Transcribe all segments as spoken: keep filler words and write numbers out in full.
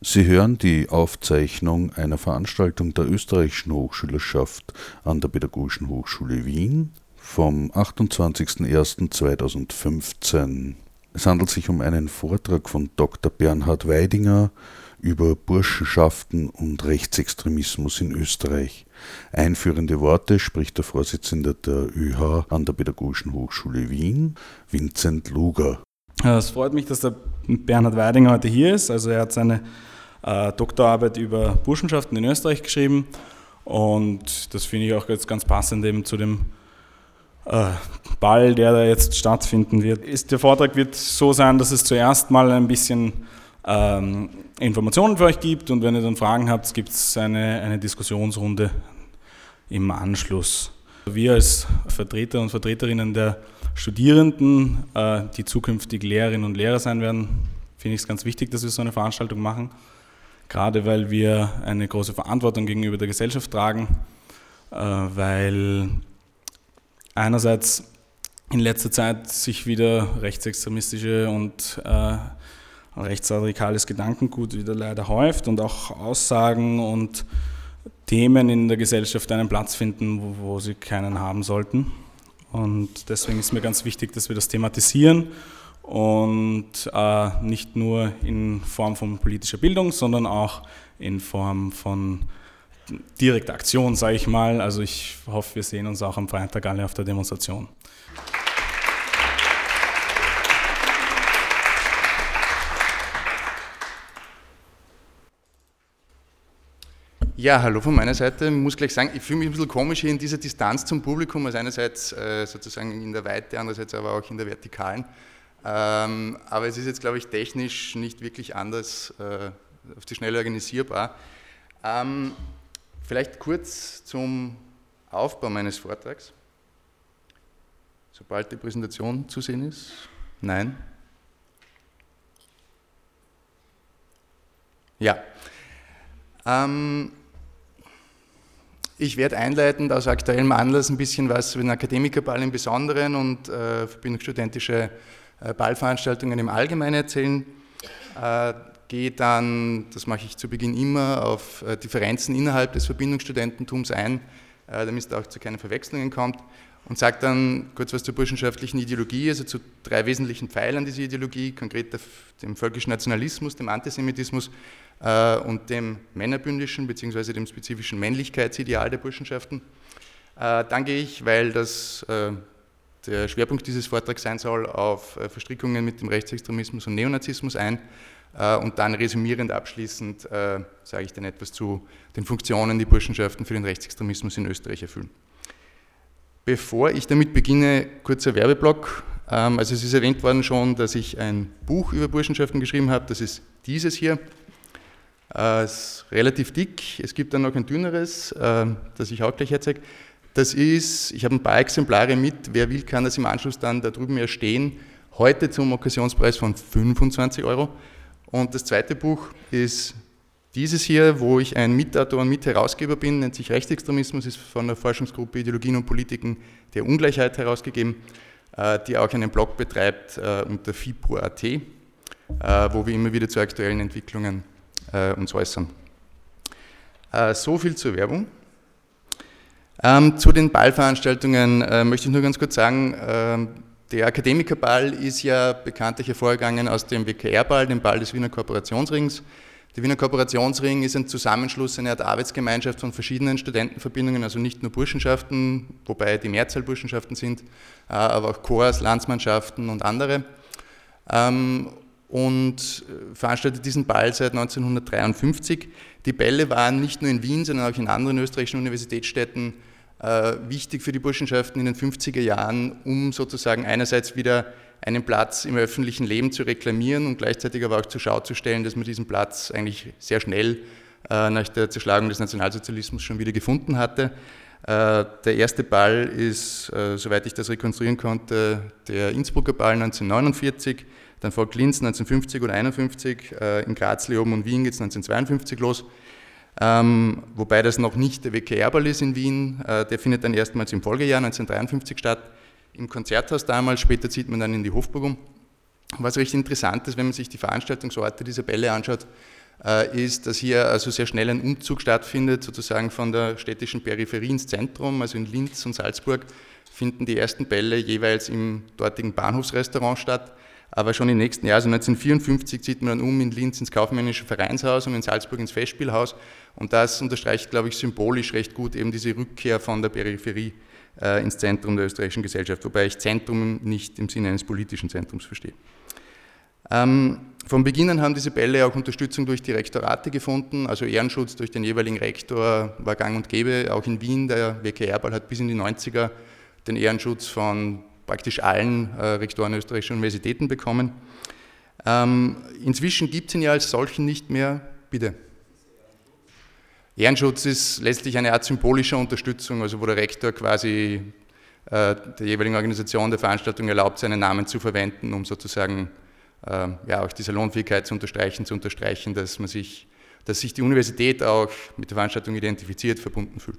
Sie hören die Aufzeichnung einer Veranstaltung der Österreichischen Hochschülerschaft an der Pädagogischen Hochschule Wien vom achtundzwanzigsten ersten zweitausendfünfzehn. Es handelt sich um einen Vortrag von Doktor Bernhard Weidinger über Burschenschaften und Rechtsextremismus in Österreich. Einführende Worte spricht der Vorsitzende der ÖH an der Pädagogischen Hochschule Wien, Vincent Luger. Es freut mich, dass der Bernhard Weidinger heute hier ist. Also er hat seine äh, Doktorarbeit über Burschenschaften in Österreich geschrieben und das finde ich auch jetzt ganz passend eben zu dem äh, Ball, der da jetzt stattfinden wird. Ist, der Vortrag wird so sein, dass es zuerst mal ein bisschen ähm, Informationen für euch gibt und wenn ihr dann Fragen habt, gibt es eine, eine Diskussionsrunde im Anschluss. Wir als Vertreter und Vertreterinnen der Studierenden, äh, die zukünftig Lehrerinnen und Lehrer sein werden, finde ich es ganz wichtig, dass wir so eine Veranstaltung machen, gerade weil wir eine große Verantwortung gegenüber der Gesellschaft tragen, äh, weil einerseits in letzter Zeit sich wieder rechtsextremistische und äh, rechtsradikales Gedankengut wieder leider häuft und auch Aussagen und Themen in der Gesellschaft einen Platz finden, wo, wo sie keinen haben sollten. Und deswegen ist mir ganz wichtig, dass wir das thematisieren und äh, nicht nur in Form von politischer Bildung, sondern auch in Form von direkter Aktion, sage ich mal. Also ich hoffe, wir sehen uns auch am Freitag alle auf der Demonstration. Ja, hallo von meiner Seite. Ich muss gleich sagen, ich fühle mich ein bisschen komisch hier in dieser Distanz zum Publikum, also einerseits äh, sozusagen in der Weite, andererseits aber auch in der Vertikalen. Ähm, aber es ist jetzt, glaube ich, technisch nicht wirklich anders äh, auf die Schnelle organisierbar. Ähm, vielleicht kurz zum Aufbau meines Vortrags. Sobald die Präsentation zu sehen ist. Nein? Ja. Ähm, Ich werde einleitend aus aktuellem Anlass ein bisschen was über den Akademikerball im Besonderen und äh, verbindungsstudentische äh, Ballveranstaltungen im Allgemeinen erzählen. Äh, gehe dann, das mache ich zu Beginn immer, auf äh, Differenzen innerhalb des Verbindungsstudententums ein, äh, damit es da auch zu keinen Verwechslungen kommt. Und sage dann kurz was zur burschenschaftlichen Ideologie, also zu drei wesentlichen Pfeilern dieser Ideologie, konkret dem völkischen Nationalismus, dem Antisemitismus äh, und dem männerbündischen bzw. dem spezifischen Männlichkeitsideal der Burschenschaften. Äh, dann gehe ich, weil das äh, der Schwerpunkt dieses Vortrags sein soll, auf äh, Verstrickungen mit dem Rechtsextremismus und Neonazismus ein äh, und dann resümierend abschließend äh, sage ich dann etwas zu den Funktionen, die Burschenschaften für den Rechtsextremismus in Österreich erfüllen. Bevor ich damit beginne, kurzer Werbeblock. Also es ist erwähnt worden schon, dass ich ein Buch über Burschenschaften geschrieben habe. Das ist dieses hier. Es ist relativ dick. Es gibt dann noch ein dünneres, das ich auch gleich herzeige. Das ist, ich habe ein paar Exemplare mit. Wer will, kann das im Anschluss dann da drüben erstehen. Heute zum Okkasionspreis von fünfundzwanzig Euro. Und das zweite Buch ist dieses hier, wo ich ein Mitautor und Mitherausgeber bin, nennt sich Rechtsextremismus, ist von der Forschungsgruppe Ideologien und Politiken der Ungleichheit herausgegeben, die auch einen Blog betreibt unter fibro punkt at, wo wir immer wieder zu aktuellen Entwicklungen uns äußern. So viel zur Werbung. Zu den Ballveranstaltungen möchte ich nur ganz kurz sagen, der Akademikerball ist ja bekanntlich hervorgegangen aus dem W K R-Ball, dem Ball des Wiener Kooperationsrings. Der Wiener Kooperationsring ist ein Zusammenschluss, eine Art Arbeitsgemeinschaft von verschiedenen Studentenverbindungen, also nicht nur Burschenschaften, wobei die Mehrzahl Burschenschaften sind, aber auch Chors, Landsmannschaften und andere. Und veranstaltet diesen Ball seit neunzehnhundertdreiundfünfzig. Die Bälle waren nicht nur in Wien, sondern auch in anderen österreichischen Universitätsstädten wichtig für die Burschenschaften in den fünfziger Jahren, um sozusagen einerseits wieder einen Platz im öffentlichen Leben zu reklamieren und gleichzeitig aber auch zur Schau zu stellen, dass man diesen Platz eigentlich sehr schnell äh, nach der Zerschlagung des Nationalsozialismus schon wieder gefunden hatte. Äh, der erste Ball ist, äh, soweit ich das rekonstruieren konnte, der Innsbrucker Ball neunzehnhundertneunundvierzig, dann folgt Linz neunzehnhundertfünfzig oder einundfünfzig, äh, in Graz, Leoben und Wien geht es neunzehnhundertzweiundfünfzig los. Ähm, wobei das noch nicht der W K R-Ball ist in Wien, äh, der findet dann erstmals im Folgejahr neunzehnhundertdreiundfünfzig statt. Im Konzerthaus damals, später zieht man dann in die Hofburg um. Was recht interessant ist, wenn man sich die Veranstaltungsorte dieser Bälle anschaut, ist, dass hier also sehr schnell ein Umzug stattfindet, sozusagen von der städtischen Peripherie ins Zentrum, also in Linz und Salzburg finden die ersten Bälle jeweils im dortigen Bahnhofsrestaurant statt, aber schon im nächsten Jahr, also neunzehnhundertvierundfünfzig, zieht man dann um in Linz ins Kaufmännische Vereinshaus und in Salzburg ins Festspielhaus, und das unterstreicht, glaube ich, symbolisch recht gut eben diese Rückkehr von der Peripherie äh, ins Zentrum der österreichischen Gesellschaft, wobei ich Zentrum nicht im Sinne eines politischen Zentrums verstehe. Ähm, von Beginn an haben diese Bälle auch Unterstützung durch die Rektorate gefunden, also Ehrenschutz durch den jeweiligen Rektor war gang und gäbe, auch in Wien, der W K R-Ball hat bis in die neunziger den Ehrenschutz von praktisch allen äh, Rektoren österreichischer Universitäten bekommen. Ähm, inzwischen gibt es ihn ja als solchen nicht mehr, bitte. Ehrenschutz ist letztlich eine Art symbolischer Unterstützung, also wo der Rektor quasi äh, der jeweiligen Organisation der Veranstaltung erlaubt, seinen Namen zu verwenden, um sozusagen äh, ja, auch die Salonfähigkeit zu unterstreichen, zu unterstreichen, dass man sich, dass sich die Universität auch mit der Veranstaltung identifiziert, verbunden fühlt.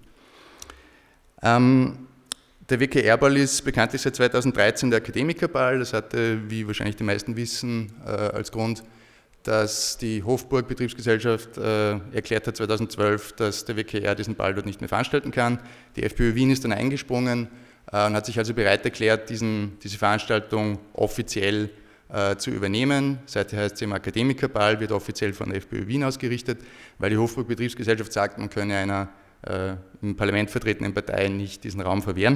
Ähm, Der W K R-Ball ist bekanntlich seit zweitausenddreizehn der Akademikerball. Das hatte, wie wahrscheinlich die meisten wissen, äh, als Grund, dass die Hofburg Betriebsgesellschaft äh, erklärt hat zweitausendzwölf, dass der W K R diesen Ball dort nicht mehr veranstalten kann. Die FPÖ Wien ist dann eingesprungen äh, und hat sich also bereit erklärt, diesen, diese Veranstaltung offiziell äh, zu übernehmen. Seither heißt sie im Akademikerball, wird offiziell von der FPÖ Wien ausgerichtet, weil die Hofburg Betriebsgesellschaft sagt, man könne einer äh, im Parlament vertretenen Partei nicht diesen Raum verwehren.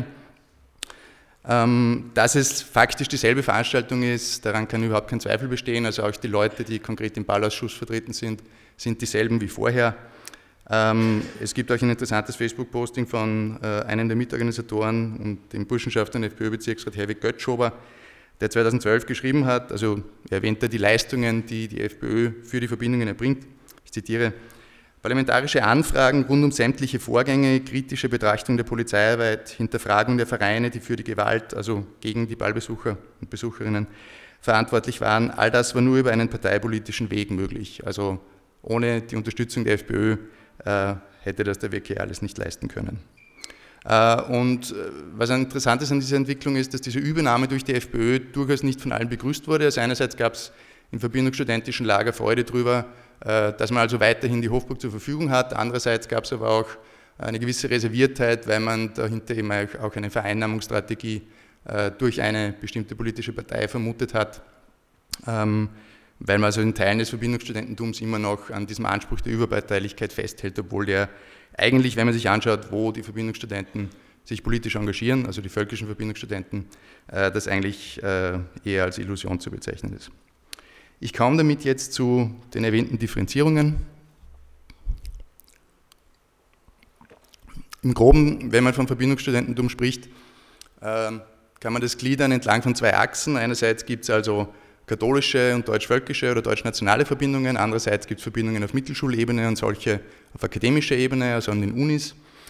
Dass es faktisch dieselbe Veranstaltung ist, daran kann überhaupt kein Zweifel bestehen. Also auch die Leute, die konkret im Ballausschuss vertreten sind, sind dieselben wie vorher. Es gibt auch ein interessantes Facebook-Posting von einem der Mitorganisatoren und dem Burschenschafter und FPÖ-Bezirksrat Herwig Götzschober, der zweitausendzwölf geschrieben hat, also er erwähnt da die Leistungen, die die FPÖ für die Verbindungen erbringt. Ich zitiere: Parlamentarische Anfragen rund um sämtliche Vorgänge, kritische Betrachtung der Polizeiarbeit, Hinterfragung der Vereine, die für die Gewalt, also gegen die Ballbesucher und Besucherinnen verantwortlich waren, all das war nur über einen parteipolitischen Weg möglich. Also ohne die Unterstützung der FPÖ äh, hätte das der W K R alles nicht leisten können. Äh, und was interessant ist an dieser Entwicklung ist, dass diese Übernahme durch die FPÖ durchaus nicht von allen begrüßt wurde. Also einerseits gab es im verbindungsstudentischen Lager Freude darüber, dass man also weiterhin die Hofburg zur Verfügung hat. Andererseits gab es aber auch eine gewisse Reserviertheit, weil man dahinter eben auch eine Vereinnahmungsstrategie durch eine bestimmte politische Partei vermutet hat, weil man also in Teilen des Verbindungsstudententums immer noch an diesem Anspruch der Überparteilichkeit festhält, obwohl der eigentlich, wenn man sich anschaut, wo die Verbindungsstudenten sich politisch engagieren, also die völkischen Verbindungsstudenten, das eigentlich eher als Illusion zu bezeichnen ist. Ich komme damit jetzt zu den erwähnten Differenzierungen. Im Groben, wenn man vom Verbindungsstudententum spricht, kann man das gliedern entlang von zwei Achsen. Einerseits gibt es also katholische und deutsch-völkische oder deutsch-nationale Verbindungen, andererseits gibt es Verbindungen auf Mittelschulebene und solche auf akademischer Ebene, also an den Unis.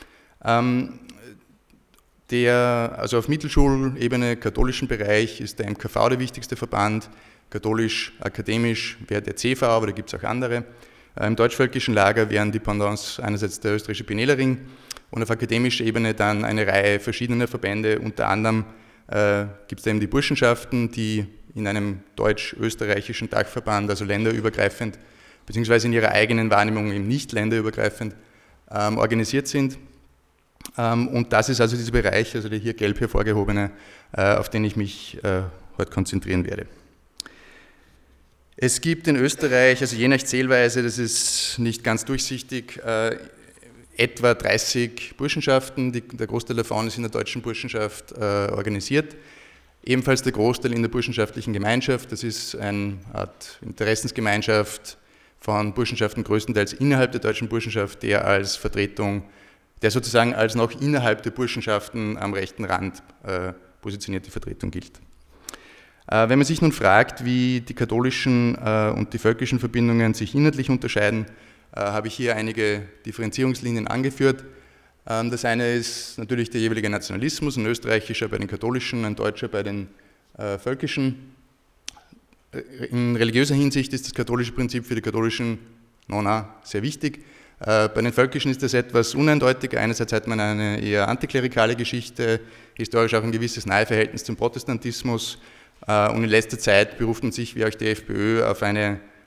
Der, also auf Mittelschulebene, katholischen Bereich, ist der M K V der wichtigste Verband. Katholisch, akademisch wäre der C V, aber da gibt es auch andere. Im deutsch-völkischen Lager wären die Pendants einerseits der österreichische Benelering und auf akademischer Ebene dann eine Reihe verschiedener Verbände. Unter anderem äh, gibt es da eben die Burschenschaften, die in einem deutsch-österreichischen Dachverband, also länderübergreifend, beziehungsweise in ihrer eigenen Wahrnehmung eben nicht länderübergreifend ähm, organisiert sind. Ähm, und das ist also dieser Bereich, also der hier gelb hervorgehobene, äh, auf den ich mich äh, heute konzentrieren werde. Es gibt in Österreich, also je nach Zählweise, das ist nicht ganz durchsichtig, äh, etwa dreißig Burschenschaften. Die, der Großteil davon ist in der deutschen Burschenschaft äh, organisiert. Ebenfalls der Großteil in der burschenschaftlichen Gemeinschaft. Das ist eine Art Interessensgemeinschaft von Burschenschaften größtenteils innerhalb der deutschen Burschenschaft, der als Vertretung, der sozusagen als noch innerhalb der Burschenschaften am rechten Rand äh, positionierte Vertretung gilt. Wenn man sich nun fragt, wie die katholischen und die völkischen Verbindungen sich inhaltlich unterscheiden, habe ich hier einige Differenzierungslinien angeführt. Das eine ist natürlich der jeweilige Nationalismus, ein österreichischer bei den katholischen, ein deutscher bei den völkischen. In religiöser Hinsicht ist das katholische Prinzip für die katholischen Nona sehr wichtig. Bei den völkischen ist das etwas uneindeutiger. Einerseits hat man eine eher antiklerikale Geschichte, historisch auch ein gewisses Naheverhältnis zum Protestantismus. Und in letzter Zeit beruft man sich, wie auch die FPÖ, auf eine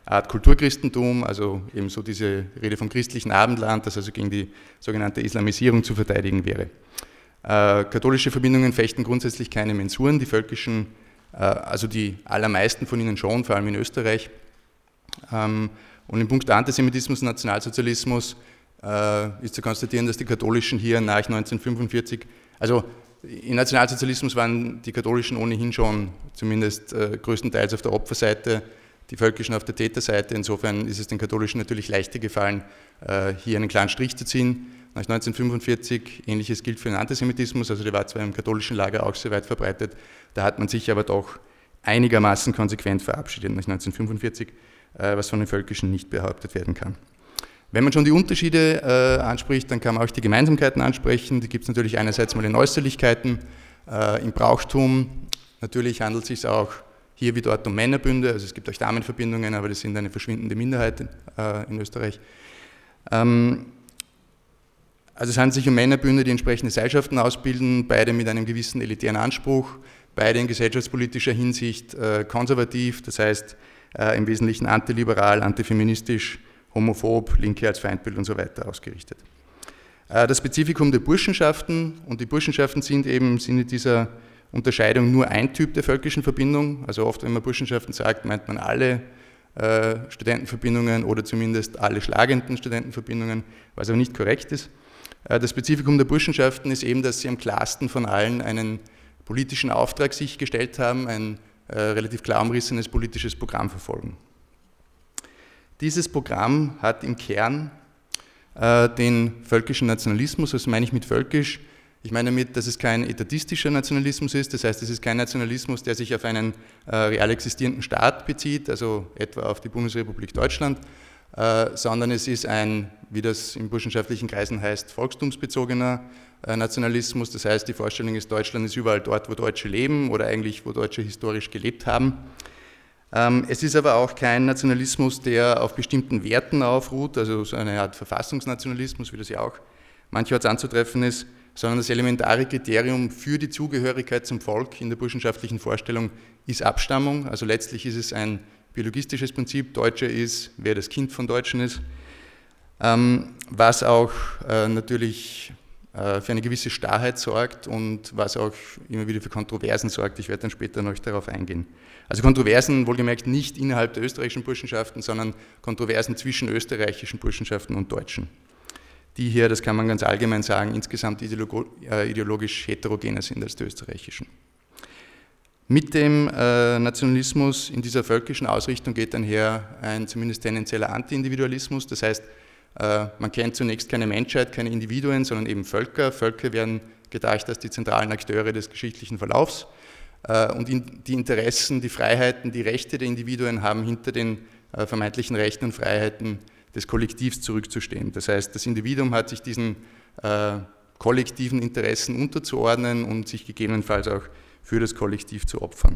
Art Kulturchristentum, also ebenso diese Rede vom christlichen Abendland, das also gegen die sogenannte Islamisierung zu verteidigen wäre. Äh, katholische Verbindungen fechten grundsätzlich keine Mensuren, die völkischen, äh, also die allermeisten von ihnen schon, vor allem in Österreich. Ähm, und im Punkt Antisemitismus und Nationalsozialismus äh, ist zu konstatieren, dass die Katholischen hier nach neunzehnhundertfünfundvierzig, also im Nationalsozialismus waren die Katholischen ohnehin schon zumindest äh, größtenteils auf der Opferseite, die Völkischen auf der Täterseite. Insofern ist es den Katholischen natürlich leichter gefallen, äh, hier einen klaren Strich zu ziehen. Nach neunzehnhundertfünfundvierzig, ähnliches gilt für den Antisemitismus, also der war zwar im katholischen Lager auch sehr weit verbreitet, da hat man sich aber doch einigermaßen konsequent verabschiedet nach neunzehnhundertfünfundvierzig, äh, was von den Völkischen nicht behauptet werden kann. Wenn man schon die Unterschiede äh, anspricht, dann kann man auch die Gemeinsamkeiten ansprechen. Die gibt es natürlich einerseits mal in Äußerlichkeiten, äh, im Brauchtum. Natürlich handelt es sich auch hier wie dort um Männerbünde, also es gibt auch Damenverbindungen, aber das sind eine verschwindende Minderheit äh, in Österreich. Ähm, also es handelt sich um Männerbünde, die entsprechende Seilschaften ausbilden, beide mit einem gewissen elitären Anspruch, beide in gesellschaftspolitischer Hinsicht äh, konservativ, das heißt äh, im Wesentlichen antiliberal, antifeministisch, homophob, Linke als Feindbild und so weiter ausgerichtet. Das Spezifikum der Burschenschaften, und die Burschenschaften sind eben im Sinne dieser Unterscheidung nur ein Typ der völkischen Verbindung, also oft, wenn man Burschenschaften sagt, meint man alle äh, Studentenverbindungen oder zumindest alle schlagenden Studentenverbindungen, was aber nicht korrekt ist. Äh, das Spezifikum der Burschenschaften ist eben, dass sie am klarsten von allen einen politischen Auftrag sich gestellt haben, ein äh, relativ klar umrissenes politisches Programm verfolgen. Dieses Programm hat im Kern äh, den völkischen Nationalismus, was meine ich mit völkisch? Ich meine damit, dass es kein etatistischer Nationalismus ist, das heißt, es ist kein Nationalismus, der sich auf einen äh, real existierenden Staat bezieht, also etwa auf die Bundesrepublik Deutschland, äh, sondern es ist ein, wie das in burschenschaftlichen Kreisen heißt, volkstumsbezogener äh, Nationalismus, das heißt, die Vorstellung ist, Deutschland ist überall dort, wo Deutsche leben oder eigentlich, wo Deutsche historisch gelebt haben. Es ist aber auch kein Nationalismus, der auf bestimmten Werten aufruht, also so eine Art Verfassungsnationalismus, wie das ja auch mancherorts anzutreffen ist, sondern das elementare Kriterium für die Zugehörigkeit zum Volk in der burschenschaftlichen Vorstellung ist Abstammung. Also letztlich ist es ein biologistisches Prinzip, Deutscher ist, wer das Kind von Deutschen ist, was auch natürlich für eine gewisse Starrheit sorgt und was auch immer wieder für Kontroversen sorgt. Ich werde dann später noch darauf eingehen. Also Kontroversen wohlgemerkt nicht innerhalb der österreichischen Burschenschaften, sondern Kontroversen zwischen österreichischen Burschenschaften und Deutschen, die hier, das kann man ganz allgemein sagen, insgesamt ideologisch heterogener sind als die österreichischen. Mit dem äh, Nationalismus in dieser völkischen Ausrichtung geht einher ein zumindest tendenzieller Anti-Individualismus, das heißt, äh, man kennt zunächst keine Menschheit, keine Individuen, sondern eben Völker. Völker werden gedacht als die zentralen Akteure des geschichtlichen Verlaufs. Und die Interessen, die Freiheiten, die Rechte der Individuen haben hinter den vermeintlichen Rechten und Freiheiten des Kollektivs zurückzustehen. Das heißt, das Individuum hat sich diesen kollektiven Interessen unterzuordnen und sich gegebenenfalls auch für das Kollektiv zu opfern.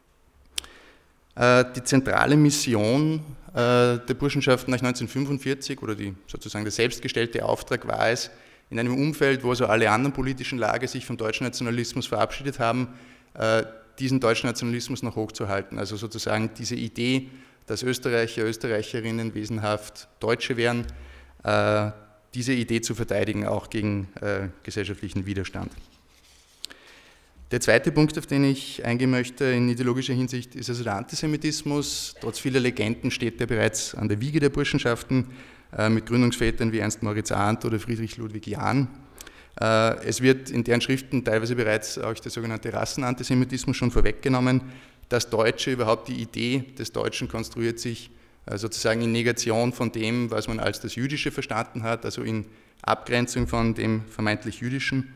Die zentrale Mission der Burschenschaften nach neunzehnhundertfünfundvierzig oder die, sozusagen der selbstgestellte Auftrag war es, in einem Umfeld, wo also alle anderen politischen Lager sich vom deutschen Nationalismus verabschiedet haben, diesen deutschen Nationalismus noch hochzuhalten. Also sozusagen diese Idee, dass Österreicher, Österreicherinnen wesenhaft Deutsche wären, diese Idee zu verteidigen, auch gegen gesellschaftlichen Widerstand. Der zweite Punkt, auf den ich eingehen möchte in ideologischer Hinsicht, ist also der Antisemitismus. Trotz vieler Legenden steht er bereits an der Wiege der Burschenschaften mit Gründungsvätern wie Ernst Moritz Arndt oder Friedrich Ludwig Jahn. Es wird in deren Schriften teilweise bereits auch der sogenannte Rassenantisemitismus schon vorweggenommen. Das Deutsche, überhaupt die Idee des Deutschen konstruiert sich sozusagen in Negation von dem, was man als das Jüdische verstanden hat, also in Abgrenzung von dem vermeintlich Jüdischen.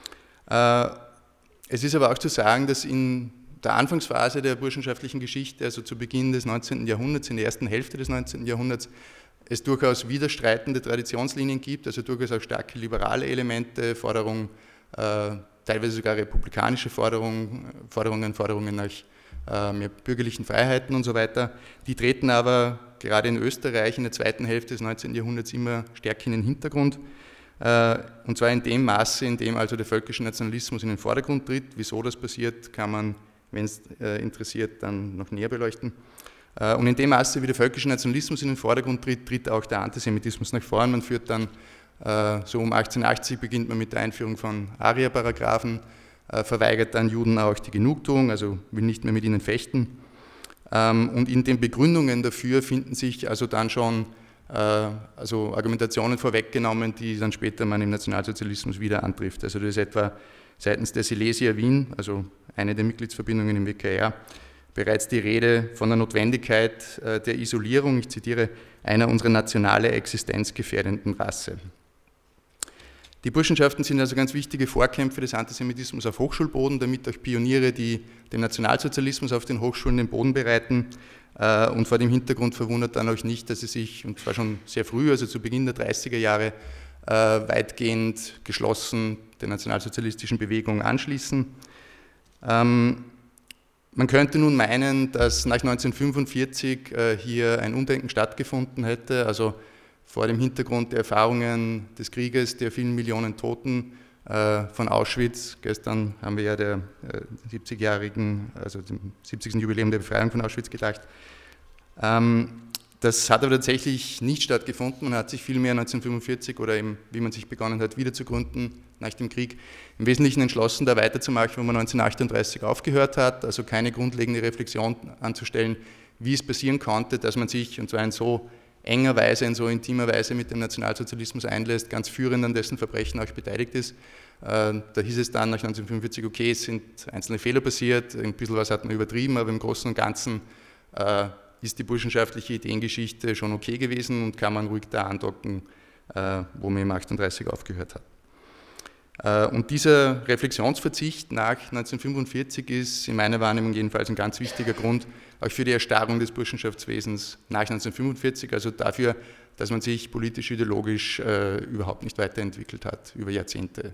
Es ist aber auch zu sagen, dass in der Anfangsphase der burschenschaftlichen Geschichte, also zu Beginn des neunzehnten Jahrhunderts, in der ersten Hälfte des neunzehnten Jahrhunderts, es durchaus widerstreitende Traditionslinien gibt, also durchaus auch starke liberale Elemente, Forderungen, äh, teilweise sogar republikanische Forderungen, Forderungen, Forderungen nach äh, mehr bürgerlichen Freiheiten und so weiter. Die treten aber gerade in Österreich in der zweiten Hälfte des neunzehnten Jahrhunderts immer stärker in den Hintergrund, äh, und zwar in dem Maße, in dem also der völkische Nationalismus in den Vordergrund tritt. Wieso das passiert, kann man, wenn es äh, interessiert, dann noch näher beleuchten. Und in dem Maße, wie der völkische Nationalismus in den Vordergrund tritt, tritt auch der Antisemitismus nach vorn. Man führt dann, so um achtzehnhundertachtzig beginnt man mit der Einführung von Aria-Paragraphen, verweigert dann Juden auch die Genugtuung, also will nicht mehr mit ihnen fechten. Und in den Begründungen dafür finden sich also dann schon also Argumentationen vorweggenommen, die dann später man im Nationalsozialismus wieder antrifft. Also das ist etwa seitens der Silesia Wien, also eine der Mitgliedsverbindungen im W K R, bereits die Rede von der Notwendigkeit der Isolierung, ich zitiere, einer unserer nationale Existenz gefährdenden Rasse. Die Burschenschaften sind also ganz wichtige Vorkämpfer des Antisemitismus auf Hochschulboden, damit auch Pioniere, die dem Nationalsozialismus auf den Hochschulen den Boden bereiten. Und vor dem Hintergrund verwundert dann auch nicht, dass sie sich, und zwar schon sehr früh, also zu Beginn der dreißiger Jahre, weitgehend geschlossen der nationalsozialistischen Bewegung anschließen. Man könnte nun meinen, dass nach neunzehnhundertfünfundvierzig hier ein Umdenken stattgefunden hätte, also vor dem Hintergrund der Erfahrungen des Krieges, der vielen Millionen Toten äh, von Auschwitz. Gestern haben wir ja der äh, siebzigjährigen, also dem siebzigsten Jubiläum der Befreiung von Auschwitz gedacht. Ähm, das hat aber tatsächlich nicht stattgefunden. Man hat sich vielmehr neunzehnhundertfünfundvierzig oder eben, wie man sich begonnen hat, wieder zu gründen nach dem Krieg, im Wesentlichen entschlossen, da weiterzumachen, wo man neunzehnhundertachtunddreißig aufgehört hat, also keine grundlegende Reflexion anzustellen, wie es passieren konnte, dass man sich, und zwar in so enger Weise, in so intimer Weise mit dem Nationalsozialismus einlässt, ganz führend an dessen Verbrechen auch beteiligt ist. Da hieß es dann nach neunzehnhundertfünfundvierzig, okay, es sind einzelne Fehler passiert, ein bisschen was hat man übertrieben, aber im Großen und Ganzen ist die burschenschaftliche Ideengeschichte schon okay gewesen und kann man ruhig da andocken, wo man im achtunddreißig aufgehört hat. Und dieser Reflexionsverzicht nach neunzehnhundertfünfundvierzig ist in meiner Wahrnehmung jedenfalls ein ganz wichtiger Grund auch für die Erstarrung des Burschenschaftswesens nach neunzehnhundertfünfundvierzig, also dafür, dass man sich politisch-ideologisch äh, überhaupt nicht weiterentwickelt hat über Jahrzehnte.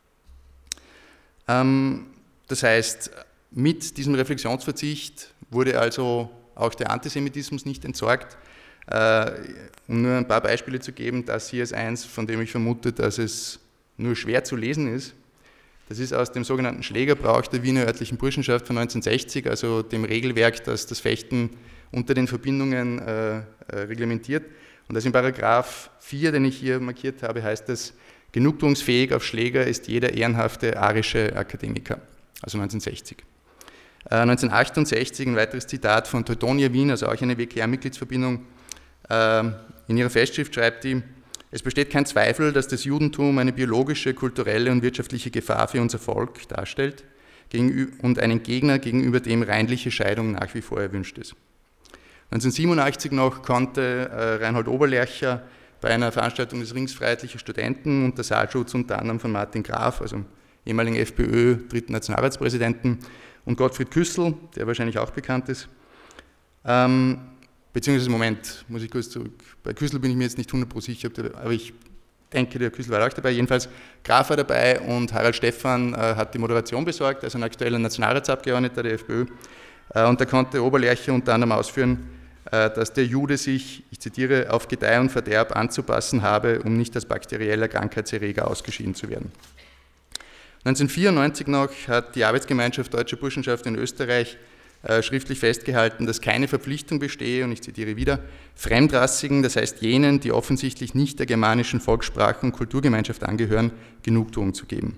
Ähm, das heißt, mit diesem Reflexionsverzicht wurde also auch der Antisemitismus nicht entsorgt. Äh, um nur ein paar Beispiele zu geben, das hier ist eins, von dem ich vermute, dass es nur schwer zu lesen ist. Das ist aus dem sogenannten Schlägerbrauch der Wiener örtlichen Burschenschaft von neunzehnhundertsechzig, also dem Regelwerk, das das Fechten unter den Verbindungen äh, äh, reglementiert. Und das in Paragraph vier, den ich hier markiert habe, heißt es, genugtuungsfähig auf Schläger ist jeder ehrenhafte arische Akademiker, also neunzehnhundertsechzig. Äh, neunzehnhundertachtundsechzig ein weiteres Zitat von Teutonia Wien, also auch eine W K R-Mitgliedsverbindung. Äh, in ihrer Festschrift schreibt die, es besteht kein Zweifel, dass das Judentum eine biologische, kulturelle und wirtschaftliche Gefahr für unser Volk darstellt und einen Gegner, gegenüber dem reinliche Scheidung nach wie vor erwünscht ist. neunzehnhundertsiebenundachtzig noch konnte Reinhold Oberlercher bei einer Veranstaltung des Rings Freiheitlicher Studenten unter Saalschutz unter anderem von Martin Graf, also ehemaligen FPÖ, dritten Nationalratspräsidenten, und Gottfried Küssel, der wahrscheinlich auch bekannt ist, ähm, beziehungsweise, Moment, muss ich kurz zurück, bei Küssel bin ich mir jetzt nicht hundert Prozent sicher, aber ich denke, der Küssel war auch dabei, jedenfalls Graf war dabei und Harald Stephan äh, hat die Moderation besorgt, also ein aktueller Nationalratsabgeordneter der FPÖ, äh, und da konnte Oberlercher unter anderem ausführen, äh, dass der Jude sich, ich zitiere, auf Gedeih und Verderb anzupassen habe, um nicht als bakterieller Krankheitserreger ausgeschieden zu werden. neunzehnhundertvierundneunzig noch hat die Arbeitsgemeinschaft Deutscher Burschenschaft in Österreich schriftlich festgehalten, dass keine Verpflichtung bestehe, und ich zitiere wieder, Fremdrassigen, das heißt jenen, die offensichtlich nicht der germanischen Volkssprachen- und Kulturgemeinschaft angehören, Genugtuung zu geben.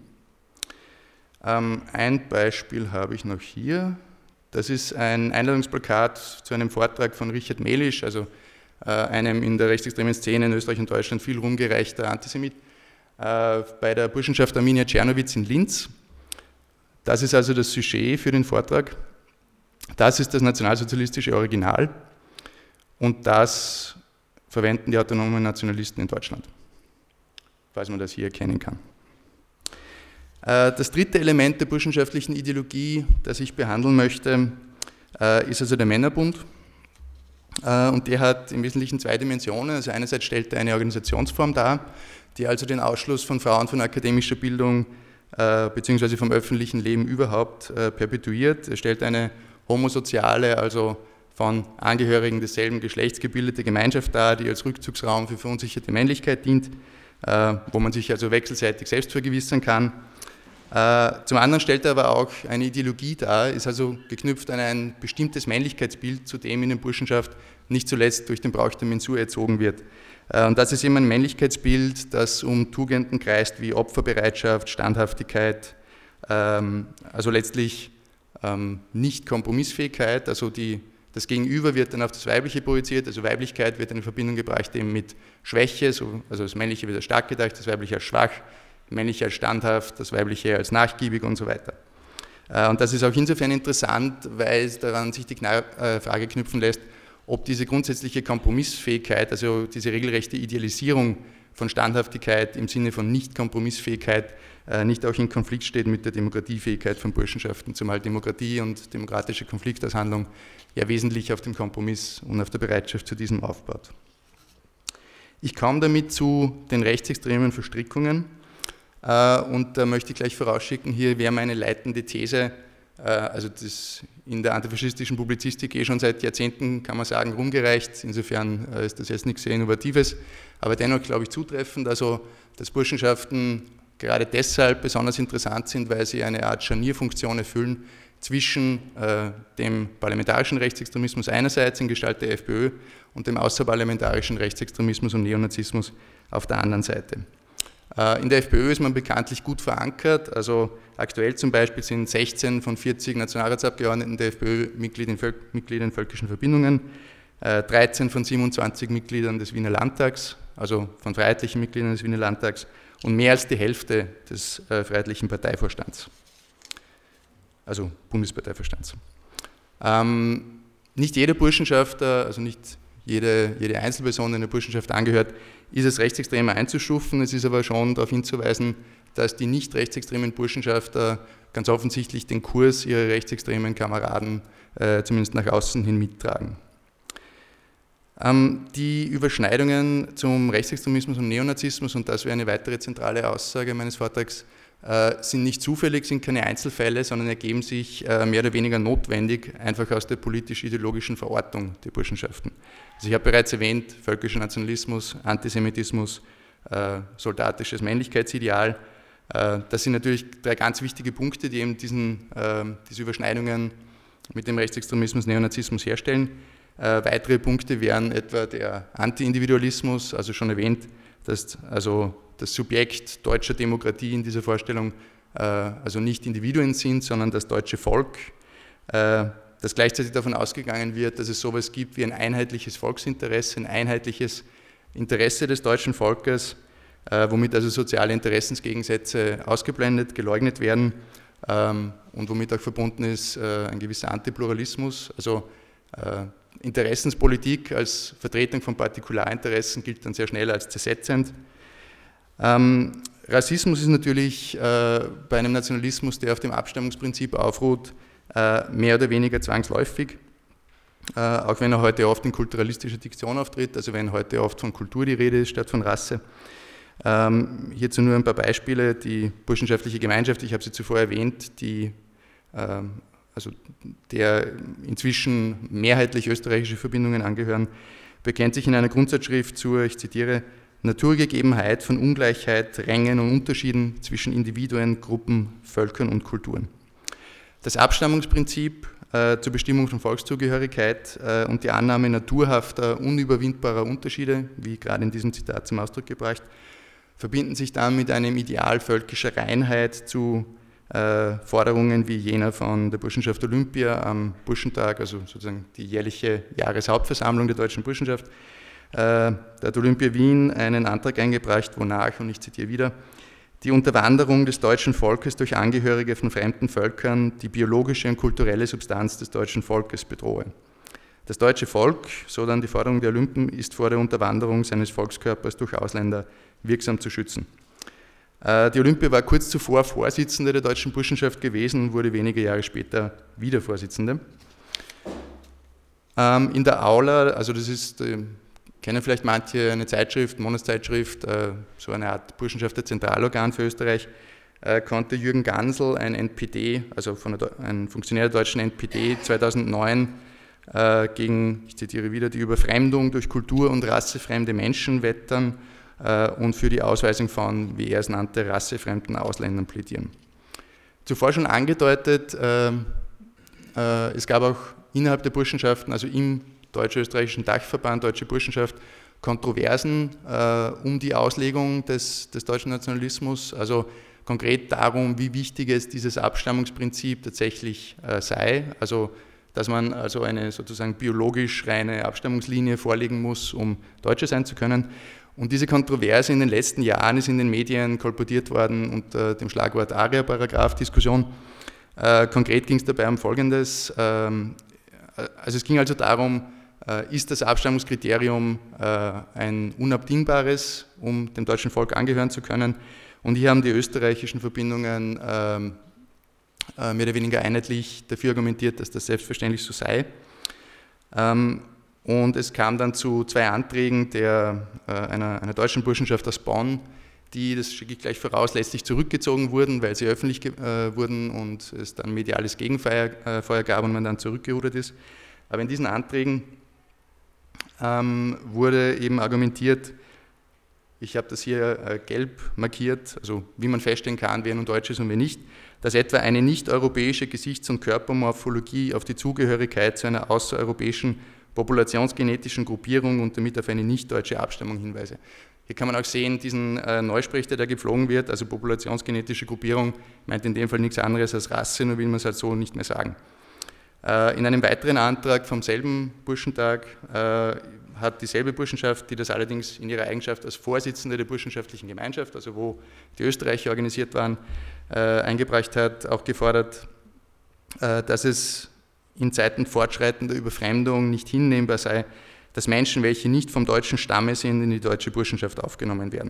Ähm, ein Beispiel habe ich noch hier. Das ist ein Einladungsplakat zu einem Vortrag von Richard Melisch, also äh, einem in der rechtsextremen Szene in Österreich und Deutschland viel rumgereichter Antisemit, äh, bei der Burschenschaft Arminia Czernowitz in Linz. Das ist also das Sujet für den Vortrag. Das ist das nationalsozialistische Original und das verwenden die autonomen Nationalisten in Deutschland, falls man das hier erkennen kann. Das dritte Element der burschenschaftlichen Ideologie, das ich behandeln möchte, ist also der Männerbund. Und der hat im Wesentlichen zwei Dimensionen. Also einerseits stellt er eine Organisationsform dar, die also den Ausschluss von Frauen von akademischer Bildung beziehungsweise vom öffentlichen Leben überhaupt perpetuiert. Er stellt eine homosoziale, also von Angehörigen desselben Geschlechts gebildete Gemeinschaft dar, die als Rückzugsraum für verunsicherte Männlichkeit dient, äh, wo man sich also wechselseitig selbst vergewissern kann. Zum anderen stellt er aber auch eine Ideologie dar, ist also geknüpft an ein bestimmtes Männlichkeitsbild, zu dem in der Burschenschaft nicht zuletzt durch den Brauch der Mensur erzogen wird. Und das ist eben ein Männlichkeitsbild, das um Tugenden kreist wie Opferbereitschaft, Standhaftigkeit, also letztlich nicht Kompromissfähigkeit, also die, das Gegenüber wird dann auf das Weibliche projiziert, also Weiblichkeit wird in Verbindung gebracht eben mit Schwäche, so, also das Männliche wird als stark gedacht, das Weibliche als schwach, das Männliche als standhaft, das Weibliche als nachgiebig und so weiter. Und das ist auch insofern interessant, weil daran sich die Frage knüpfen lässt, ob diese grundsätzliche Kompromissfähigkeit, also diese regelrechte Idealisierung von Standhaftigkeit im Sinne von Nicht-Kompromissfähigkeit nicht auch in Konflikt steht mit der Demokratiefähigkeit von Burschenschaften, zumal Demokratie und demokratische Konfliktaushandlung ja wesentlich auf dem Kompromiss und auf der Bereitschaft zu diesem aufbaut. Ich komme damit zu den rechtsextremen Verstrickungen und da möchte ich gleich vorausschicken, hier wäre meine leitende These, also das in der antifaschistischen Publizistik eh schon seit Jahrzehnten, kann man sagen, rumgereicht, insofern ist das jetzt nichts sehr Innovatives, aber dennoch glaube ich zutreffend, also dass Burschenschaften gerade deshalb besonders interessant sind, weil sie eine Art Scharnierfunktion erfüllen zwischen äh, dem parlamentarischen Rechtsextremismus einerseits in Gestalt der FPÖ und dem außerparlamentarischen Rechtsextremismus und Neonazismus auf der anderen Seite. Äh, in der FPÖ ist man bekanntlich gut verankert, also aktuell zum Beispiel sind sechzehn von vierzig Nationalratsabgeordneten der FPÖ Mitglied in, Völ Mitglieder in völkischen Verbindungen, äh, dreizehn von siebenundzwanzig Mitgliedern des Wiener Landtags, also von freiheitlichen Mitgliedern des Wiener Landtags, und mehr als die Hälfte des äh, Freiheitlichen Parteivorstands, also Bundesparteivorstands. Ähm, nicht jeder Burschenschafter, also nicht jede, jede Einzelperson, die in der Burschenschaft angehört, ist als rechtsextrem einzustufen. Es ist aber schon darauf hinzuweisen, dass die nicht rechtsextremen Burschenschafter ganz offensichtlich den Kurs ihrer rechtsextremen Kameraden äh, zumindest nach außen hin mittragen. Die Überschneidungen zum Rechtsextremismus und Neonazismus, und das wäre eine weitere zentrale Aussage meines Vortrags, sind nicht zufällig, sind keine Einzelfälle, sondern ergeben sich mehr oder weniger notwendig einfach aus der politisch-ideologischen Verortung der Burschenschaften. Also ich habe bereits erwähnt, völkischer Nationalismus, Antisemitismus, soldatisches Männlichkeitsideal. Das sind natürlich drei ganz wichtige Punkte, die eben diesen, diese Überschneidungen mit dem Rechtsextremismus, Neonazismus herstellen. Äh, weitere Punkte wären etwa der Anti-Individualismus, also schon erwähnt, dass also das Subjekt deutscher Demokratie in dieser Vorstellung äh, also nicht Individuen sind, sondern das deutsche Volk, äh, dass gleichzeitig davon ausgegangen wird, dass es sowas gibt wie ein einheitliches Volksinteresse, ein einheitliches Interesse des deutschen Volkes, äh, womit also soziale Interessensgegensätze ausgeblendet, geleugnet werden ähm, und womit auch verbunden ist äh, ein gewisser Antipluralismus, also äh, Interessenspolitik als Vertretung von Partikularinteressen gilt dann sehr schnell als zersetzend. Ähm, Rassismus ist natürlich äh, bei einem Nationalismus, der auf dem Abstammungsprinzip aufruht, äh, mehr oder weniger zwangsläufig, äh, auch wenn er heute oft in kulturalistischer Diktion auftritt, also wenn heute oft von Kultur die Rede ist statt von Rasse. Ähm, hierzu nur ein paar Beispiele. Die burschenschaftliche Gemeinschaft, ich habe sie zuvor erwähnt, die ähm, also der inzwischen mehrheitlich österreichische Verbindungen angehören, bekennt sich in einer Grundsatzschrift zur, ich zitiere, Naturgegebenheit von Ungleichheit, Rängen und Unterschieden zwischen Individuen, Gruppen, Völkern und Kulturen. Das Abstammungsprinzip äh, zur Bestimmung von Volkszugehörigkeit äh, und die Annahme naturhafter, unüberwindbarer Unterschiede, wie gerade in diesem Zitat zum Ausdruck gebracht, verbinden sich dann mit einem Ideal völkischer Reinheit zu Äh, Forderungen wie jener von der Burschenschaft Olympia am Burschentag, also sozusagen die jährliche Jahreshauptversammlung der deutschen Burschenschaft. Äh, da hat Olympia Wien einen Antrag eingebracht, wonach, und ich zitiere wieder, die Unterwanderung des deutschen Volkes durch Angehörige von fremden Völkern die biologische und kulturelle Substanz des deutschen Volkes bedrohe. Das deutsche Volk, so dann die Forderung der Olympen, ist vor der Unterwanderung seines Volkskörpers durch Ausländer wirksam zu schützen. Die Olympia war kurz zuvor Vorsitzende der deutschen Burschenschaft gewesen und wurde wenige Jahre später wieder Vorsitzende. In der Aula, also das ist, kennen vielleicht manche, eine Zeitschrift, Monatszeitschrift, so eine Art Burschenschafter-Zentralorgan für Österreich, konnte Jürgen Gansel, ein N P D, also von der, ein Funktionär der deutschen N P D zweitausendneun, gegen, ich zitiere wieder, die Überfremdung durch kultur- und rassefremde Menschen wettern und für die Ausweisung von, wie er es nannte, rassefremden Ausländern plädieren. zuvor schon angedeutet, äh, äh, es gab auch innerhalb der Burschenschaften, also im deutsch-österreichischen Dachverband Deutsche Burschenschaft, Kontroversen äh, um die Auslegung des, des deutschen Nationalismus, also konkret darum, wie wichtig es dieses Abstammungsprinzip tatsächlich äh, sei, also dass man also eine sozusagen biologisch reine Abstammungslinie vorlegen muss, um Deutscher sein zu können. Und diese Kontroverse in den letzten Jahren ist in den Medien kolportiert worden unter dem Schlagwort Aria-Paragraph-Diskussion. Äh, konkret ging es dabei um Folgendes. Ähm, also es ging also darum, äh, ist das Abstammungskriterium äh, ein unabdingbares, um dem deutschen Volk angehören zu können? Und hier haben die österreichischen Verbindungen ähm, äh, mehr oder weniger einheitlich dafür argumentiert, dass das selbstverständlich so sei. Ähm, und es kam dann zu zwei Anträgen der, äh, einer, einer deutschen Burschenschaft aus Bonn, die, das schicke ich gleich voraus, letztlich zurückgezogen wurden, weil sie öffentlich äh, wurden und es dann mediales Gegenfeuer äh, gab und man dann zurückgerudert ist. Aber in diesen Anträgen ähm, wurde eben argumentiert, ich habe das hier äh, gelb markiert, also wie man feststellen kann, wer nun Deutsch ist und wer nicht, dass etwa eine nicht-europäische Gesichts- und Körpermorphologie auf die Zugehörigkeit zu einer außereuropäischen populationsgenetischen Gruppierung und damit auf eine nicht-deutsche Abstammung hinweise. Hier kann man auch sehen, diesen äh, Neusprech, der da gepflogen wird, also populationsgenetische Gruppierung, meint in dem Fall nichts anderes als Rasse, nur will man es halt so nicht mehr sagen. Äh, in einem weiteren Antrag vom selben Burschentag äh, hat dieselbe Burschenschaft, die das allerdings in ihrer Eigenschaft als Vorsitzende der burschenschaftlichen Gemeinschaft, also wo die Österreicher organisiert waren, äh, eingebracht hat, auch gefordert, äh, dass es in Zeiten fortschreitender Überfremdung nicht hinnehmbar sei, dass Menschen, welche nicht vom deutschen Stamme sind, in die deutsche Burschenschaft aufgenommen werden.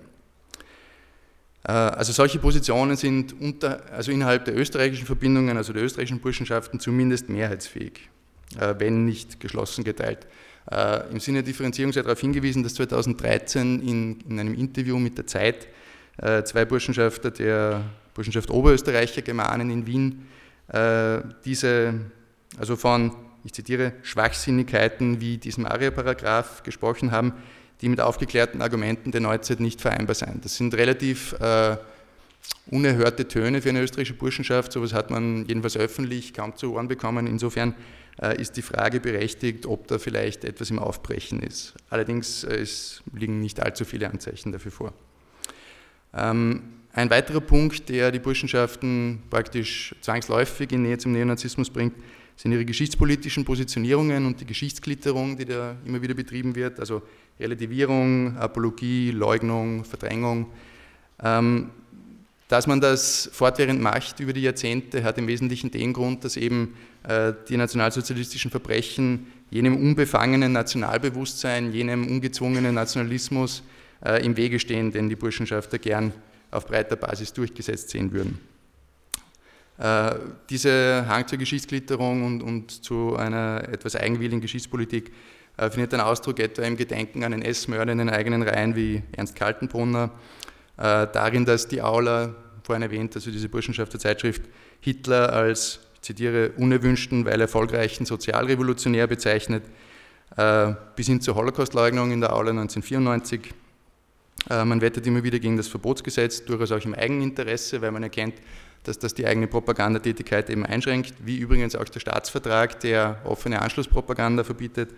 Also solche Positionen sind unter, also innerhalb der österreichischen Verbindungen, also der österreichischen Burschenschaften, zumindest mehrheitsfähig, wenn nicht geschlossen geteilt. Im Sinne der Differenzierung sei darauf hingewiesen, dass zweitausenddreizehn in, in einem Interview mit der Zeit zwei Burschenschafter der Burschenschaft Oberösterreicher Germanen in Wien diese, also von, ich zitiere, Schwachsinnigkeiten wie diesem Aria-Paragraph gesprochen haben, die mit aufgeklärten Argumenten der Neuzeit nicht vereinbar seien. Das sind relativ äh, unerhörte Töne für eine österreichische Burschenschaft, sowas hat man jedenfalls öffentlich kaum zu Ohren bekommen. Insofern äh, ist die Frage berechtigt, ob da vielleicht etwas im Aufbrechen ist. Allerdings äh, es liegen nicht allzu viele Anzeichen dafür vor. Ähm, ein weiterer Punkt, der die Burschenschaften praktisch zwangsläufig in Nähe zum Neonazismus bringt, sind ihre geschichtspolitischen Positionierungen und die Geschichtsklitterung, die da immer wieder betrieben wird, also Relativierung, Apologie, Leugnung, Verdrängung. Ähm, dass man das fortwährend macht über die Jahrzehnte, hat im Wesentlichen den Grund, dass eben äh, die nationalsozialistischen Verbrechen jenem unbefangenen Nationalbewusstsein, jenem ungezwungenen Nationalismus äh, im Wege stehen, den die Burschenschafter gern auf breiter Basis durchgesetzt sehen würden. Äh, dieser Hang zur Geschichtsklitterung und, und zu einer etwas eigenwilligen Geschichtspolitik äh, findet einen Ausdruck etwa im Gedenken an den S S-Mörder in den eigenen Reihen wie Ernst Kaltenbrunner, äh, darin, dass die Aula, vorhin erwähnt, also diese Burschenschafterzeitschrift, Hitler als, ich zitiere, unerwünschten, weil erfolgreichen Sozialrevolutionär bezeichnet, äh, bis hin zur Holocaustleugnung in der Aula neunzehnhundertvierundneunzig. Äh, man wettet immer wieder gegen das Verbotsgesetz, durchaus auch im Eigeninteresse, weil man erkennt, dass das die eigene Propagandatätigkeit eben einschränkt, wie übrigens auch der Staatsvertrag, der offene Anschlusspropaganda verbietet,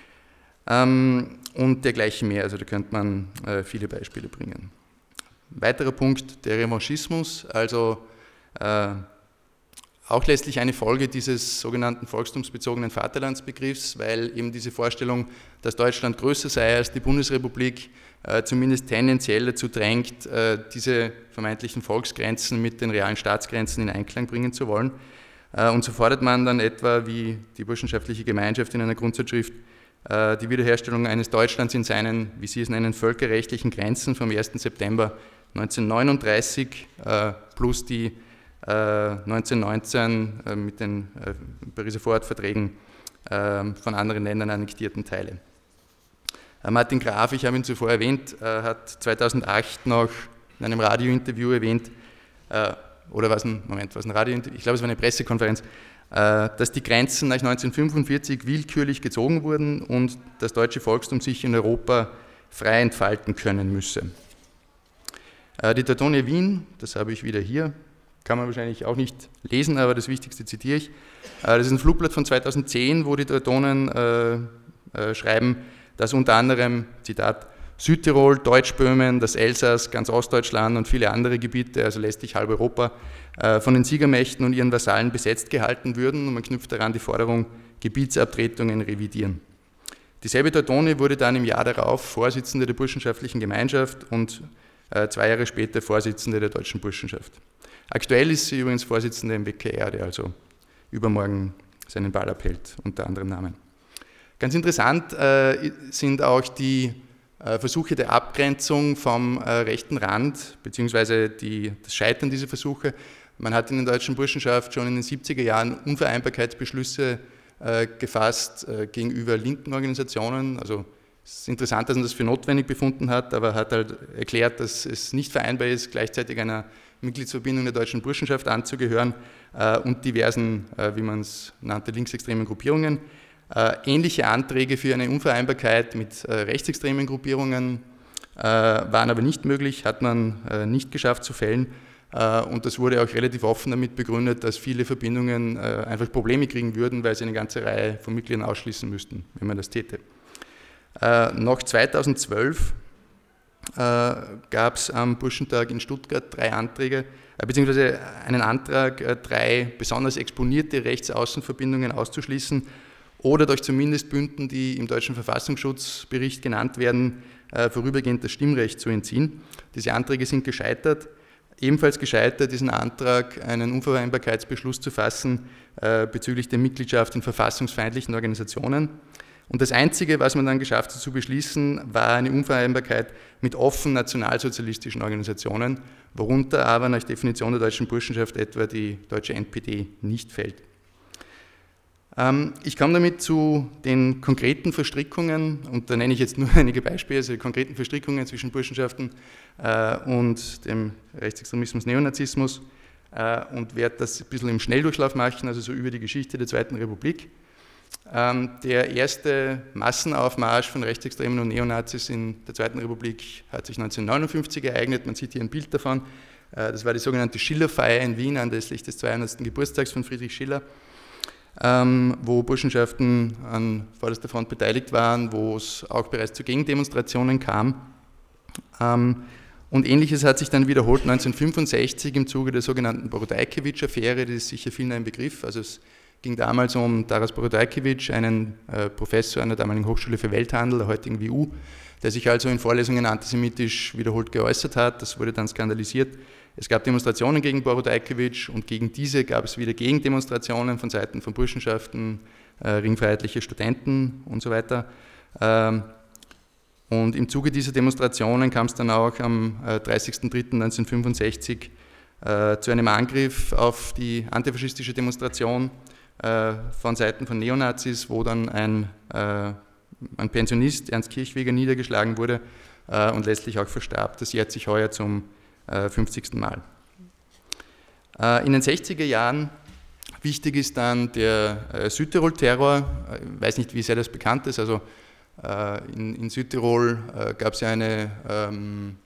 ähm, und dergleichen mehr. Also da könnte man äh, viele Beispiele bringen. Weiterer Punkt, der Revanchismus, also äh, auch letztlich eine Folge dieses sogenannten volkstumsbezogenen Vaterlandsbegriffs, weil eben diese Vorstellung, dass Deutschland größer sei als die Bundesrepublik, äh, zumindest tendenziell dazu drängt, äh, diese vermeintlichen Volksgrenzen mit den realen Staatsgrenzen in Einklang bringen zu wollen. Äh, und so fordert man dann etwa, wie die burschenschaftliche Gemeinschaft in einer Grundsatzschrift, äh, die Wiederherstellung eines Deutschlands in seinen, wie sie es nennen, völkerrechtlichen Grenzen vom ersten September neunzehnhundertneununddreißig äh, plus die neunzehnhundertneunzehn äh, mit den äh, Pariser Vorortverträgen äh, von anderen Ländern annektierten Teile. Äh, Martin Graf, ich habe ihn zuvor erwähnt, äh, hat zweitausendacht noch in einem Radiointerview erwähnt, äh, oder was ein, Moment, was ein Radiointerview, ich glaube es war eine Pressekonferenz, äh, dass die Grenzen nach neunzehnhundertfünfundvierzig willkürlich gezogen wurden und das deutsche Volkstum sich in Europa frei entfalten können müsse. Äh, die Teutonia Wien, das habe ich wieder hier, kann man wahrscheinlich auch nicht lesen, aber das Wichtigste zitiere ich. Das ist ein Flugblatt von zweitausendzehn, wo die Teutonen äh, äh, schreiben, dass unter anderem, Zitat, Südtirol, Deutschböhmen, das Elsass, ganz Ostdeutschland und viele andere Gebiete, also letztlich halb Europa, äh, von den Siegermächten und ihren Vasallen besetzt gehalten würden und man knüpft daran die Forderung, Gebietsabtretungen revidieren. Dieselbe Teutone wurde dann im Jahr darauf Vorsitzende der burschenschaftlichen Gemeinschaft und äh, zwei Jahre später Vorsitzende der deutschen Burschenschaft. Aktuell ist sie übrigens Vorsitzende im W K R, der also übermorgen seinen Ball abhält, unter anderem Namen. Ganz interessant äh, sind auch die äh, Versuche der Abgrenzung vom äh, rechten Rand, beziehungsweise die, das Scheitern dieser Versuche. Man hat in der deutschen Burschenschaft schon in den siebziger Jahren Unvereinbarkeitsbeschlüsse äh, gefasst äh, gegenüber linken Organisationen. Also es ist interessant, dass man das für notwendig befunden hat, aber hat halt erklärt, dass es nicht vereinbar ist, gleichzeitig einer Mitgliedsverbindung der deutschen Burschenschaft anzugehören äh, und diversen, äh, wie man es nannte, linksextremen Gruppierungen. Äh, ähnliche Anträge für eine Unvereinbarkeit mit äh, rechtsextremen Gruppierungen äh, waren aber nicht möglich, hat man äh, nicht geschafft zu fällen. Äh, und das wurde auch relativ offen damit begründet, dass viele Verbindungen äh, einfach Probleme kriegen würden, weil sie eine ganze Reihe von Mitgliedern ausschließen müssten, wenn man das täte. Äh, noch zweitausendzwölf äh, gab es am Burschentag in Stuttgart drei Anträge, äh, beziehungsweise einen Antrag, äh, drei besonders exponierte Rechtsaußenverbindungen auszuschließen oder durch zumindest Bünden, die im deutschen Verfassungsschutzbericht genannt werden, äh, vorübergehend das Stimmrecht zu entziehen. Diese Anträge sind gescheitert. Ebenfalls gescheitert ist ein Antrag, einen Unvereinbarkeitsbeschluss zu fassen äh, bezüglich der Mitgliedschaft in verfassungsfeindlichen Organisationen. Und das Einzige, was man dann geschafft hat zu beschließen, war eine Unvereinbarkeit mit offen nationalsozialistischen Organisationen, worunter aber nach Definition der deutschen Burschenschaft etwa die deutsche N P D nicht fällt. Ähm, ich komme damit zu den konkreten Verstrickungen, und da nenne ich jetzt nur einige Beispiele, also die konkreten Verstrickungen zwischen Burschenschaften äh, und dem Rechtsextremismus, Neonazismus, äh, und werde das ein bisschen im Schnelldurchlauf machen, also so über die Geschichte der Zweiten Republik. Ähm, der erste Massenaufmarsch von Rechtsextremen und Neonazis in der Zweiten Republik hat sich neunzehnhundertneunundfünfzig ereignet, man sieht hier ein Bild davon. Äh, das war die sogenannte Schillerfeier in Wien anlässlich des zweihundertsten Geburtstags von Friedrich Schiller, ähm, wo Burschenschaften an vorderster Front beteiligt waren, wo es auch bereits zu Gegendemonstrationen kam. Ähm, und Ähnliches hat sich dann wiederholt neunzehnhundertfünfundsechzig im Zuge der sogenannten Borodajkiewicz-Affäre, das ist sicher vielen ein Begriff. Also es ging damals um Taras Borodajkiewicz, einen äh, Professor an der damaligen Hochschule für Welthandel, der heutigen W U, der sich also in Vorlesungen antisemitisch wiederholt geäußert hat. Das wurde dann skandalisiert. Es gab Demonstrationen gegen Borodajkiewicz und gegen diese gab es wieder Gegendemonstrationen von Seiten von Burschenschaften, äh, ringfreiheitliche Studenten und so weiter. Ähm, und im Zuge dieser Demonstrationen kam es dann auch am äh, dreißigsten dritten neunzehnhundertfünfundsechzig äh, zu einem Angriff auf die antifaschistische Demonstration äh, von Seiten von Neonazis, wo dann ein, äh, ein Pensionist, Ernst Kirchweger, niedergeschlagen wurde äh, und letztlich auch verstarb. Das jährt sich heuer zum äh, fünfzigsten Mal. Äh, in den sechziger Jahren, wichtig ist dann der äh, Südtirol-Terror, ich weiß nicht, wie sehr das bekannt ist, also äh, in, in Südtirol äh, gab es ja eine ähm,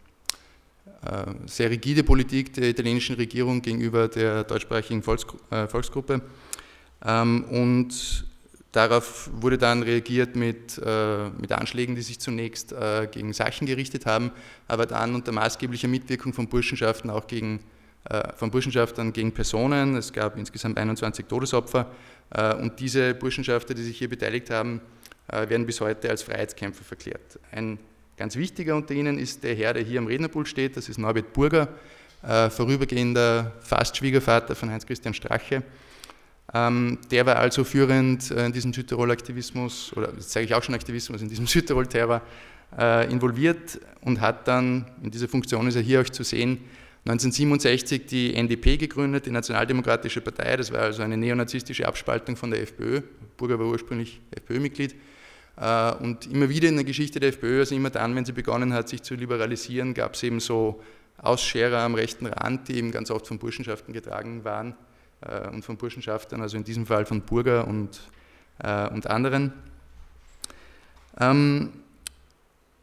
äh, sehr rigide Politik der italienischen Regierung gegenüber der deutschsprachigen Volksgru äh, Volksgruppe. Ähm, und darauf wurde dann reagiert mit, äh, mit Anschlägen, die sich zunächst äh, gegen Sachen gerichtet haben, aber dann unter maßgeblicher Mitwirkung von Burschenschaften auch gegen, äh, von Burschenschaftern gegen Personen. Es gab insgesamt einundzwanzig Todesopfer äh, und diese Burschenschafter, die sich hier beteiligt haben, äh, werden bis heute als Freiheitskämpfer verklärt. Ein ganz wichtiger unter ihnen ist der Herr, der hier am Rednerpult steht, das ist Norbert Burger, äh, vorübergehender fast Schwiegervater von Heinz-Christian Strache. Ähm, der war also führend äh, in diesem Südtirol-Aktivismus, oder das zeige ich auch schon Aktivismus, in diesem Südtirol-Terror äh, involviert und hat dann, in dieser Funktion ist er hier auch zu sehen, neunzehnhundertsiebenundsechzig die N D P gegründet, die Nationaldemokratische Partei, das war also eine neonazistische Abspaltung von der FPÖ. Burger war ursprünglich FPÖ-Mitglied äh, und immer wieder in der Geschichte der FPÖ, also immer dann, wenn sie begonnen hat, sich zu liberalisieren, gab es eben so Ausscherer am rechten Rand, die eben ganz oft von Burschenschaften getragen waren und von Burschenschaftern, also in diesem Fall von Burger und, äh, und anderen. Ähm,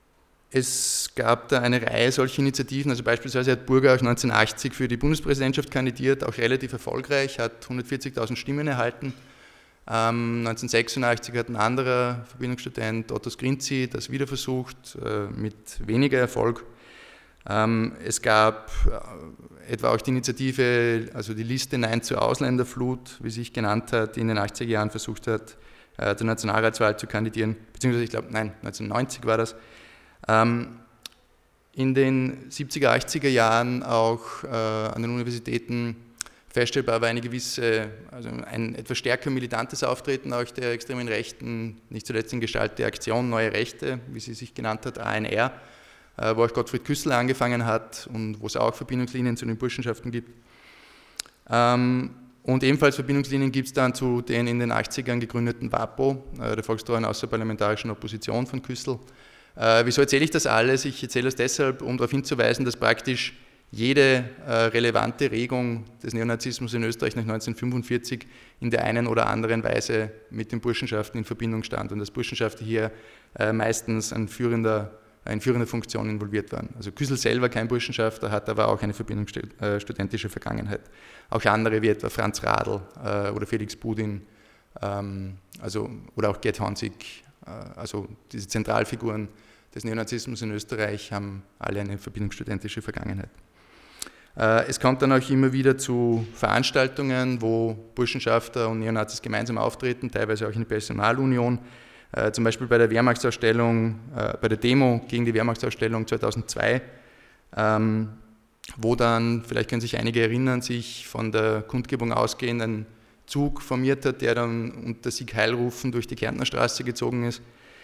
Es gab da eine Reihe solcher Initiativen, also beispielsweise hat Burger auch neunzehnhundertachtzig für die Bundespräsidentschaft kandidiert, auch relativ erfolgreich, hat hundertvierzigtausend Stimmen erhalten. Ähm, neunzehnhundertsechsundachtzig hat ein anderer Verbindungsstudent, Otto Skrinzi, das wieder versucht, äh, mit weniger Erfolg. Ähm, es gab äh, etwa auch die Initiative, also die Liste Nein zur Ausländerflut, wie sie sich genannt hat, die in den achtziger Jahren versucht hat, äh, zur Nationalratswahl zu kandidieren, beziehungsweise ich glaube, nein, neunzehnhundertneunzig war das. Ähm, in den siebziger, achtziger Jahren auch äh, an den Universitäten feststellbar war eine gewisse, also ein etwas stärker militantes Auftreten auch der extremen Rechten, nicht zuletzt in Gestalt der Aktion Neue Rechte, wie sie sich genannt hat, A N R, äh, wo auch Gottfried Küssel angefangen hat und wo es auch Verbindungslinien zu den Burschenschaften gibt. Ähm, und ebenfalls Verbindungslinien gibt es dann zu den in den achtzigern gegründeten WAPO, äh, der Volkstreuenden Außerparlamentarischen Opposition von Küssel. Äh, wieso erzähle ich das alles? Ich erzähle es deshalb, um darauf hinzuweisen, dass praktisch jede äh, relevante Regung des Neonazismus in Österreich nach neunzehnhundertfünfundvierzig in der einen oder anderen Weise mit den Burschenschaften in Verbindung stand und dass Burschenschaften hier äh, meistens an führender, in führender Funktion involviert waren. Also Küssel selber kein Burschenschafter, hat aber auch eine Verbindung äh, studentische Vergangenheit. Auch andere wie etwa Franz Radl äh, oder Felix Budin ähm, also, oder auch Gerd Hansig, äh, also diese Zentralfiguren des Neonazismus in Österreich haben alle eine verbindungsstudentische Vergangenheit. Es kommt dann auch immer wieder zu Veranstaltungen, wo Burschenschafter und Neonazis gemeinsam auftreten, teilweise auch in der Personalunion. Zum Beispiel bei der Wehrmachtsausstellung, bei der Demo gegen die Wehrmachtsausstellung zweitausendzwei, wo dann, vielleicht können sich einige erinnern, sich von der Kundgebung ausgehend ein Zug formiert hat, der dann unter Sieg Heil rufen durch die Kärntnerstraße gezogen ist.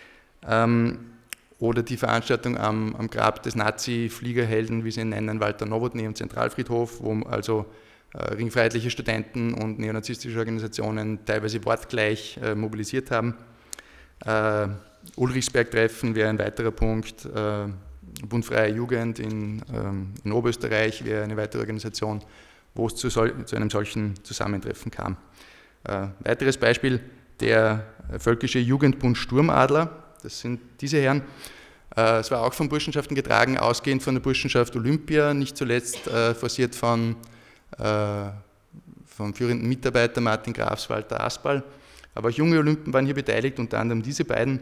Oder die Veranstaltung am, am Grab des Nazi-Fliegerhelden, wie sie ihn nennen, Walter Nowotny am Zentralfriedhof, wo also äh, ringfreiheitliche Studenten und neonazistische Organisationen teilweise wortgleich äh, mobilisiert haben. Äh, Ulrichsberg-Treffen wäre ein weiterer Punkt. Äh, Bundfreie Jugend in, ähm, in Oberösterreich wäre eine weitere Organisation, wo es zu, sol- zu einem solchen Zusammentreffen kam. Äh, weiteres Beispiel, der Völkische Jugendbund Sturmadler. Das sind diese Herren. Es war auch von Burschenschaften getragen, ausgehend von der Burschenschaft Olympia, nicht zuletzt äh, forciert von, äh, vom führenden Mitarbeiter Martin Grafs, Walter Aspal. Aber auch junge Olympen waren hier beteiligt, unter anderem diese beiden.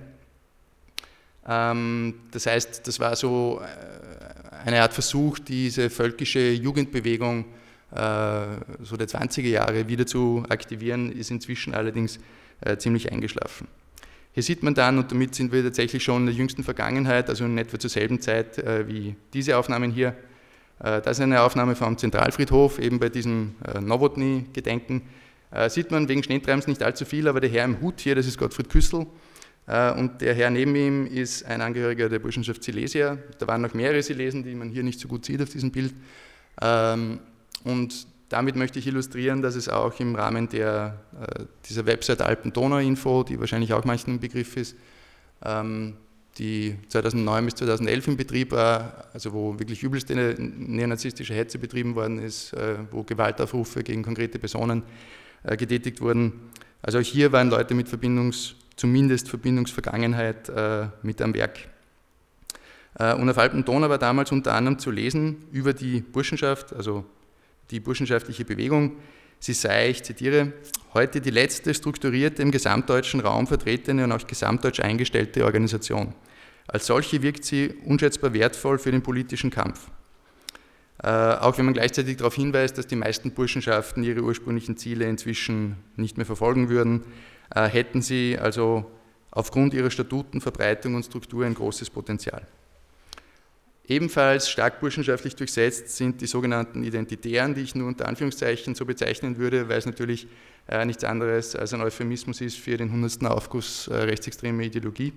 Ähm, das heißt, das war so eine Art Versuch, diese völkische Jugendbewegung äh, so der zwanziger Jahre wieder zu aktivieren, ist inzwischen allerdings äh, ziemlich eingeschlafen. Hier sieht man dann, und damit sind wir tatsächlich schon in der jüngsten Vergangenheit, also in etwa zur selben Zeit äh, wie diese Aufnahmen hier. Äh, das ist eine Aufnahme vom Zentralfriedhof, eben bei diesem äh, Nowotny-Gedenken. Äh, sieht man wegen Schneetreibens nicht allzu viel, aber der Herr im Hut hier, das ist Gottfried Küssel. Äh, und der Herr neben ihm ist ein Angehöriger der Burschenschaft Silesia. Da waren noch mehrere Silesen, die man hier nicht so gut sieht auf diesem Bild. Ähm, und damit möchte ich illustrieren, dass es auch im Rahmen der, äh, dieser Website Alpen-Donau-Info, die wahrscheinlich auch manchen ein Begriff ist, ähm, die zweitausendneun bis zweitausendelf in Betrieb war, also wo wirklich übelste neonazistische Hetze betrieben worden ist, äh, wo Gewaltaufrufe gegen konkrete Personen äh, getätigt wurden. Also auch hier waren Leute mit Verbindungs-, zumindest Verbindungsvergangenheit äh, mit am Werk. Äh, und auf Alpen-Donau war damals unter anderem zu lesen über die Burschenschaft, also die burschenschaftliche Bewegung. Sie sei, ich zitiere, heute die letzte strukturierte, im gesamtdeutschen Raum vertretene und auch gesamtdeutsch eingestellte Organisation. Als solche wirkt sie unschätzbar wertvoll für den politischen Kampf. Äh, auch wenn man gleichzeitig darauf hinweist, dass die meisten Burschenschaften ihre ursprünglichen Ziele inzwischen nicht mehr verfolgen würden, äh, hätten sie also aufgrund ihrer Statuten, Verbreitung und Struktur ein großes Potenzial. Ebenfalls stark burschenschaftlich durchsetzt sind die sogenannten Identitären, die ich nur unter Anführungszeichen so bezeichnen würde, weil es natürlich äh, nichts anderes als ein Euphemismus ist für den hundertsten Aufguss äh, rechtsextremer Ideologie.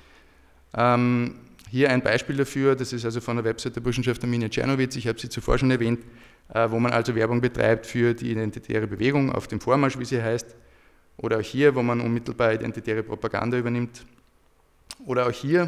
Ähm, hier ein Beispiel dafür, das ist also von der Website der Burschenschaft Arminia Czernowitz, ich habe sie zuvor schon erwähnt, äh, wo man also Werbung betreibt für die identitäre Bewegung auf dem Vormarsch, wie sie heißt, oder auch hier, wo man unmittelbar identitäre Propaganda übernimmt, oder auch hier,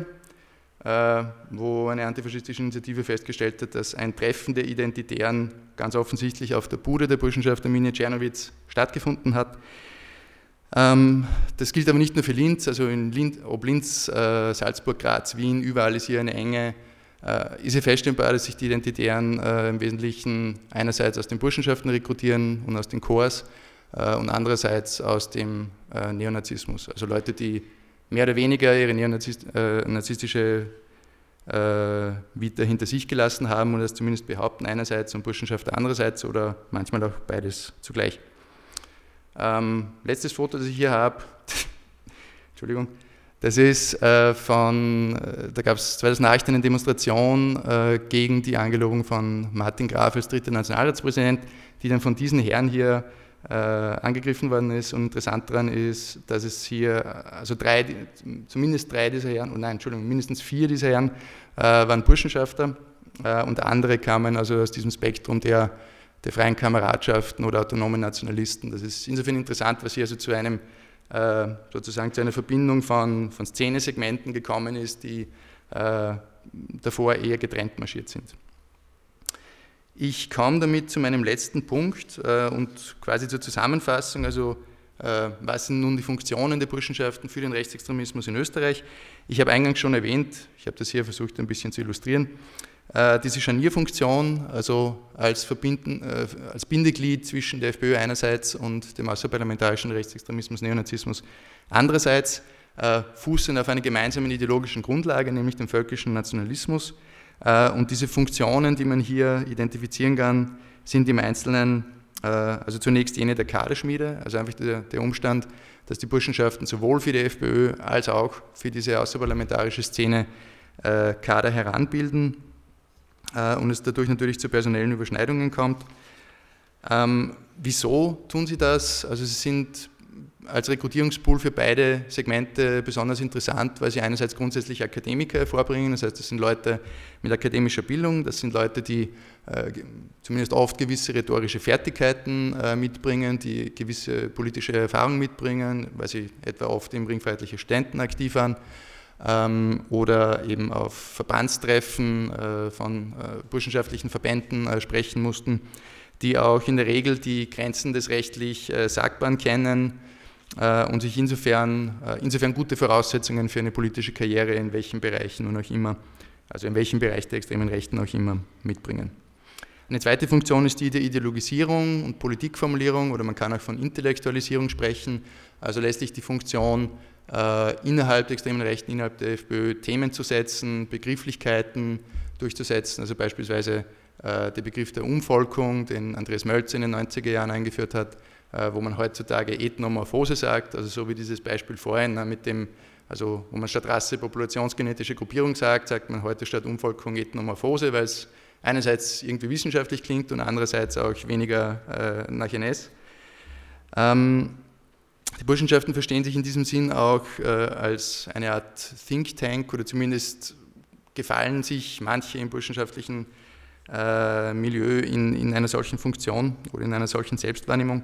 wo eine antifaschistische Initiative festgestellt hat, dass ein Treffen der Identitären ganz offensichtlich auf der Bude der Burschenschaft Arminia Czernowitz stattgefunden hat. Ähm, das gilt aber nicht nur für Linz, also in Linz, ob Linz, äh, Salzburg, Graz, Wien, überall ist hier eine enge, äh, ist hier feststellbar, dass sich die Identitären äh, im Wesentlichen einerseits aus den Burschenschaften rekrutieren und aus den Corps äh, und andererseits aus dem äh, Neonazismus. Also Leute, die mehr oder weniger ihre neonazistische äh, Vita hinter sich gelassen haben und das zumindest behaupten einerseits und Burschenschaften andererseits oder manchmal auch beides zugleich. Ähm, letztes Foto, das ich hier habe, Entschuldigung, das ist äh, von, äh, da gab es zweitausendacht eine Demonstration äh, gegen die Angelobung von Martin Graf als dritter Nationalratspräsident, die dann von diesen Herren hier äh, angegriffen worden ist. Und interessant daran ist, dass es hier, also drei, zumindest drei dieser Herren, oh nein, Entschuldigung, mindestens vier dieser Herren äh, waren Burschenschafter äh, und andere kamen also aus diesem Spektrum der der freien Kameradschaften oder autonomen Nationalisten. Das ist insofern interessant, was hier also zu einem, äh, sozusagen zu einer Verbindung von, von Szenesegmenten gekommen ist, die äh, davor eher getrennt marschiert sind. Ich komme damit zu meinem letzten Punkt äh, und quasi zur Zusammenfassung, also äh, was sind nun die Funktionen der Burschenschaften für den Rechtsextremismus in Österreich. Ich habe eingangs schon erwähnt, ich habe das hier versucht ein bisschen zu illustrieren, diese Scharnierfunktion, also als, Verbinden, äh, als Bindeglied zwischen der FPÖ einerseits und dem außerparlamentarischen Rechtsextremismus, Neonazismus andererseits, äh, fußen auf einer gemeinsamen ideologischen Grundlage, nämlich dem völkischen Nationalismus. Äh, und diese Funktionen, die man hier identifizieren kann, sind im Einzelnen, äh, also zunächst jene der Kaderschmiede, also einfach der, der Umstand, dass die Burschenschaften sowohl für die FPÖ als auch für diese außerparlamentarische Szene äh, Kader heranbilden und es dadurch natürlich zu personellen Überschneidungen kommt. Ähm, wieso tun sie das? Also sie sind als Rekrutierungspool für beide Segmente besonders interessant, weil sie einerseits grundsätzlich Akademiker hervorbringen, das heißt, das sind Leute mit akademischer Bildung, das sind Leute, die äh, zumindest oft gewisse rhetorische Fertigkeiten äh, mitbringen, die gewisse politische Erfahrung mitbringen, weil sie etwa oft im ringfreiheitlichen Ständen aktiv waren, Ähm, oder eben auf Verbandstreffen äh, von äh, burschenschaftlichen Verbänden äh, sprechen mussten, die auch in der Regel die Grenzen des rechtlich äh, Sagbaren kennen äh, und sich insofern, äh, insofern gute Voraussetzungen für eine politische Karriere in welchen Bereichen nun auch immer, also in welchem Bereich der extremen Rechten auch immer mitbringen. Eine zweite Funktion ist die der Ideologisierung und Politikformulierung oder man kann auch von Intellektualisierung sprechen, also letztlich die Funktion, Äh, innerhalb der extremen Rechten, innerhalb der FPÖ Themen zu setzen, Begrifflichkeiten durchzusetzen, also beispielsweise äh, der Begriff der Umvolkung, den Andreas Mölzer in den neunziger Jahren eingeführt hat, äh, wo man heutzutage Ethnomorphose sagt, also so wie dieses Beispiel vorhin na, mit dem, also wo man statt Rasse populationsgenetische Gruppierung sagt, sagt man heute statt Umvolkung Ethnomorphose, weil es einerseits irgendwie wissenschaftlich klingt und andererseits auch weniger äh, nach N S. Ähm, Die Burschenschaften verstehen sich in diesem Sinn auch äh, als eine Art Think Tank oder zumindest gefallen sich manche im burschenschaftlichen äh, Milieu in, in einer solchen Funktion oder in einer solchen Selbstwahrnehmung.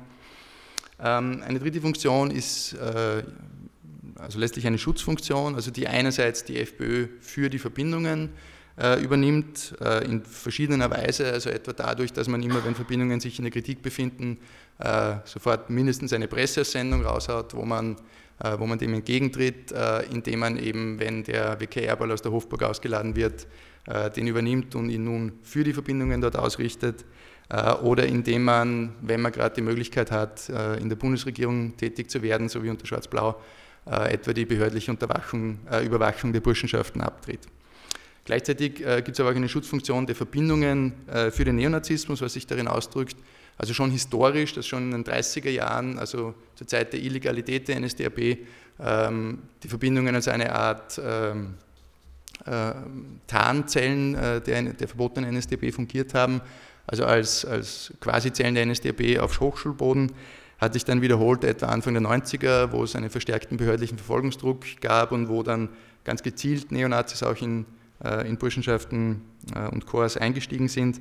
Ähm, eine dritte Funktion ist äh, also letztlich eine Schutzfunktion, also die einerseits die FPÖ für die Verbindungen äh, übernimmt, äh, in verschiedener Weise, also etwa dadurch, dass man immer, wenn Verbindungen sich in der Kritik befinden, äh, sofort mindestens eine Presseaussendung raushaut, wo man, äh, wo man dem entgegentritt, äh, indem man eben, wenn der W K-Airball aus der Hofburg ausgeladen wird, äh, den übernimmt und ihn nun für die Verbindungen dort ausrichtet, äh, oder indem man, wenn man gerade die Möglichkeit hat, äh, in der Bundesregierung tätig zu werden, so wie unter Schwarz-Blau, äh, etwa die behördliche Unterwachung, äh, Überwachung der Burschenschaften abtritt. Gleichzeitig äh, gibt es aber auch eine Schutzfunktion der Verbindungen äh, für den Neonazismus, was sich darin ausdrückt, also schon historisch, dass schon in den dreißiger Jahren, also zur Zeit der Illegalität der N S D A P, ähm, die Verbindungen als eine Art ähm, äh, Tarnzellen äh, der, der verbotenen N S D A P fungiert haben, also als, als Quasi-Zellen der N S D A P auf Hochschulboden, hat sich dann wiederholt etwa Anfang der neunziger, wo es einen verstärkten behördlichen Verfolgungsdruck gab und wo dann ganz gezielt Neonazis auch in in Burschenschaften und Corps eingestiegen sind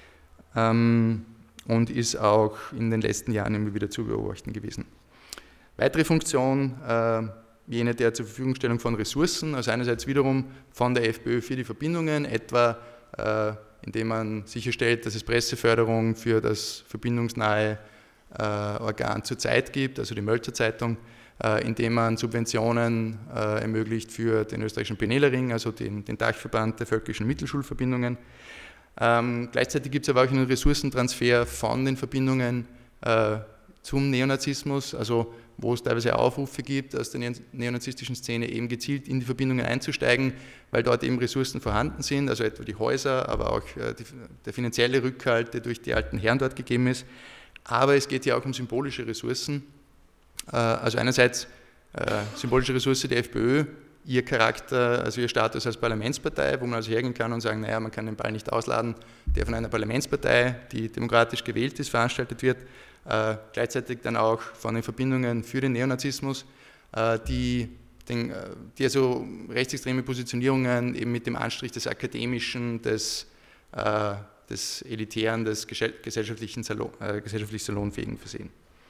ähm, und ist auch in den letzten Jahren immer wieder zu beobachten gewesen. Weitere Funktion, äh, jene der zur Verfügungstellung von Ressourcen, also einerseits wiederum von der FPÖ für die Verbindungen, etwa äh, indem man sicherstellt, dass es Presseförderung für das verbindungsnahe äh, Organ zur Zeit gibt, also die Mölzer Zeitung, äh, indem man Subventionen äh, ermöglicht für den österreichischen Benelering, also den, den Dachverband der völkischen Mittelschulverbindungen. Ähm, gleichzeitig gibt es aber auch einen Ressourcentransfer von den Verbindungen äh, zum Neonazismus, also wo es teilweise Aufrufe gibt, aus der neonazistischen Szene eben gezielt in die Verbindungen einzusteigen, weil dort eben Ressourcen vorhanden sind, also etwa die Häuser, aber auch äh, die, der finanzielle Rückhalt, der durch die alten Herren dort gegeben ist. Aber es geht ja auch um symbolische Ressourcen. Äh, also einerseits äh, symbolische Ressource der FPÖ, ihr Charakter, also ihr Status als Parlamentspartei, wo man also hergehen kann und sagen, naja, man kann den Ball nicht ausladen, der von einer Parlamentspartei, die demokratisch gewählt ist, veranstaltet wird. Äh, gleichzeitig dann auch von den Verbindungen für den Neonazismus, äh, die, den, die also rechtsextreme Positionierungen eben mit dem Anstrich des Akademischen, des, äh, des Elitären, des gesellschaftlichen Salon, äh, gesellschaftlich Salonfähigen versehen.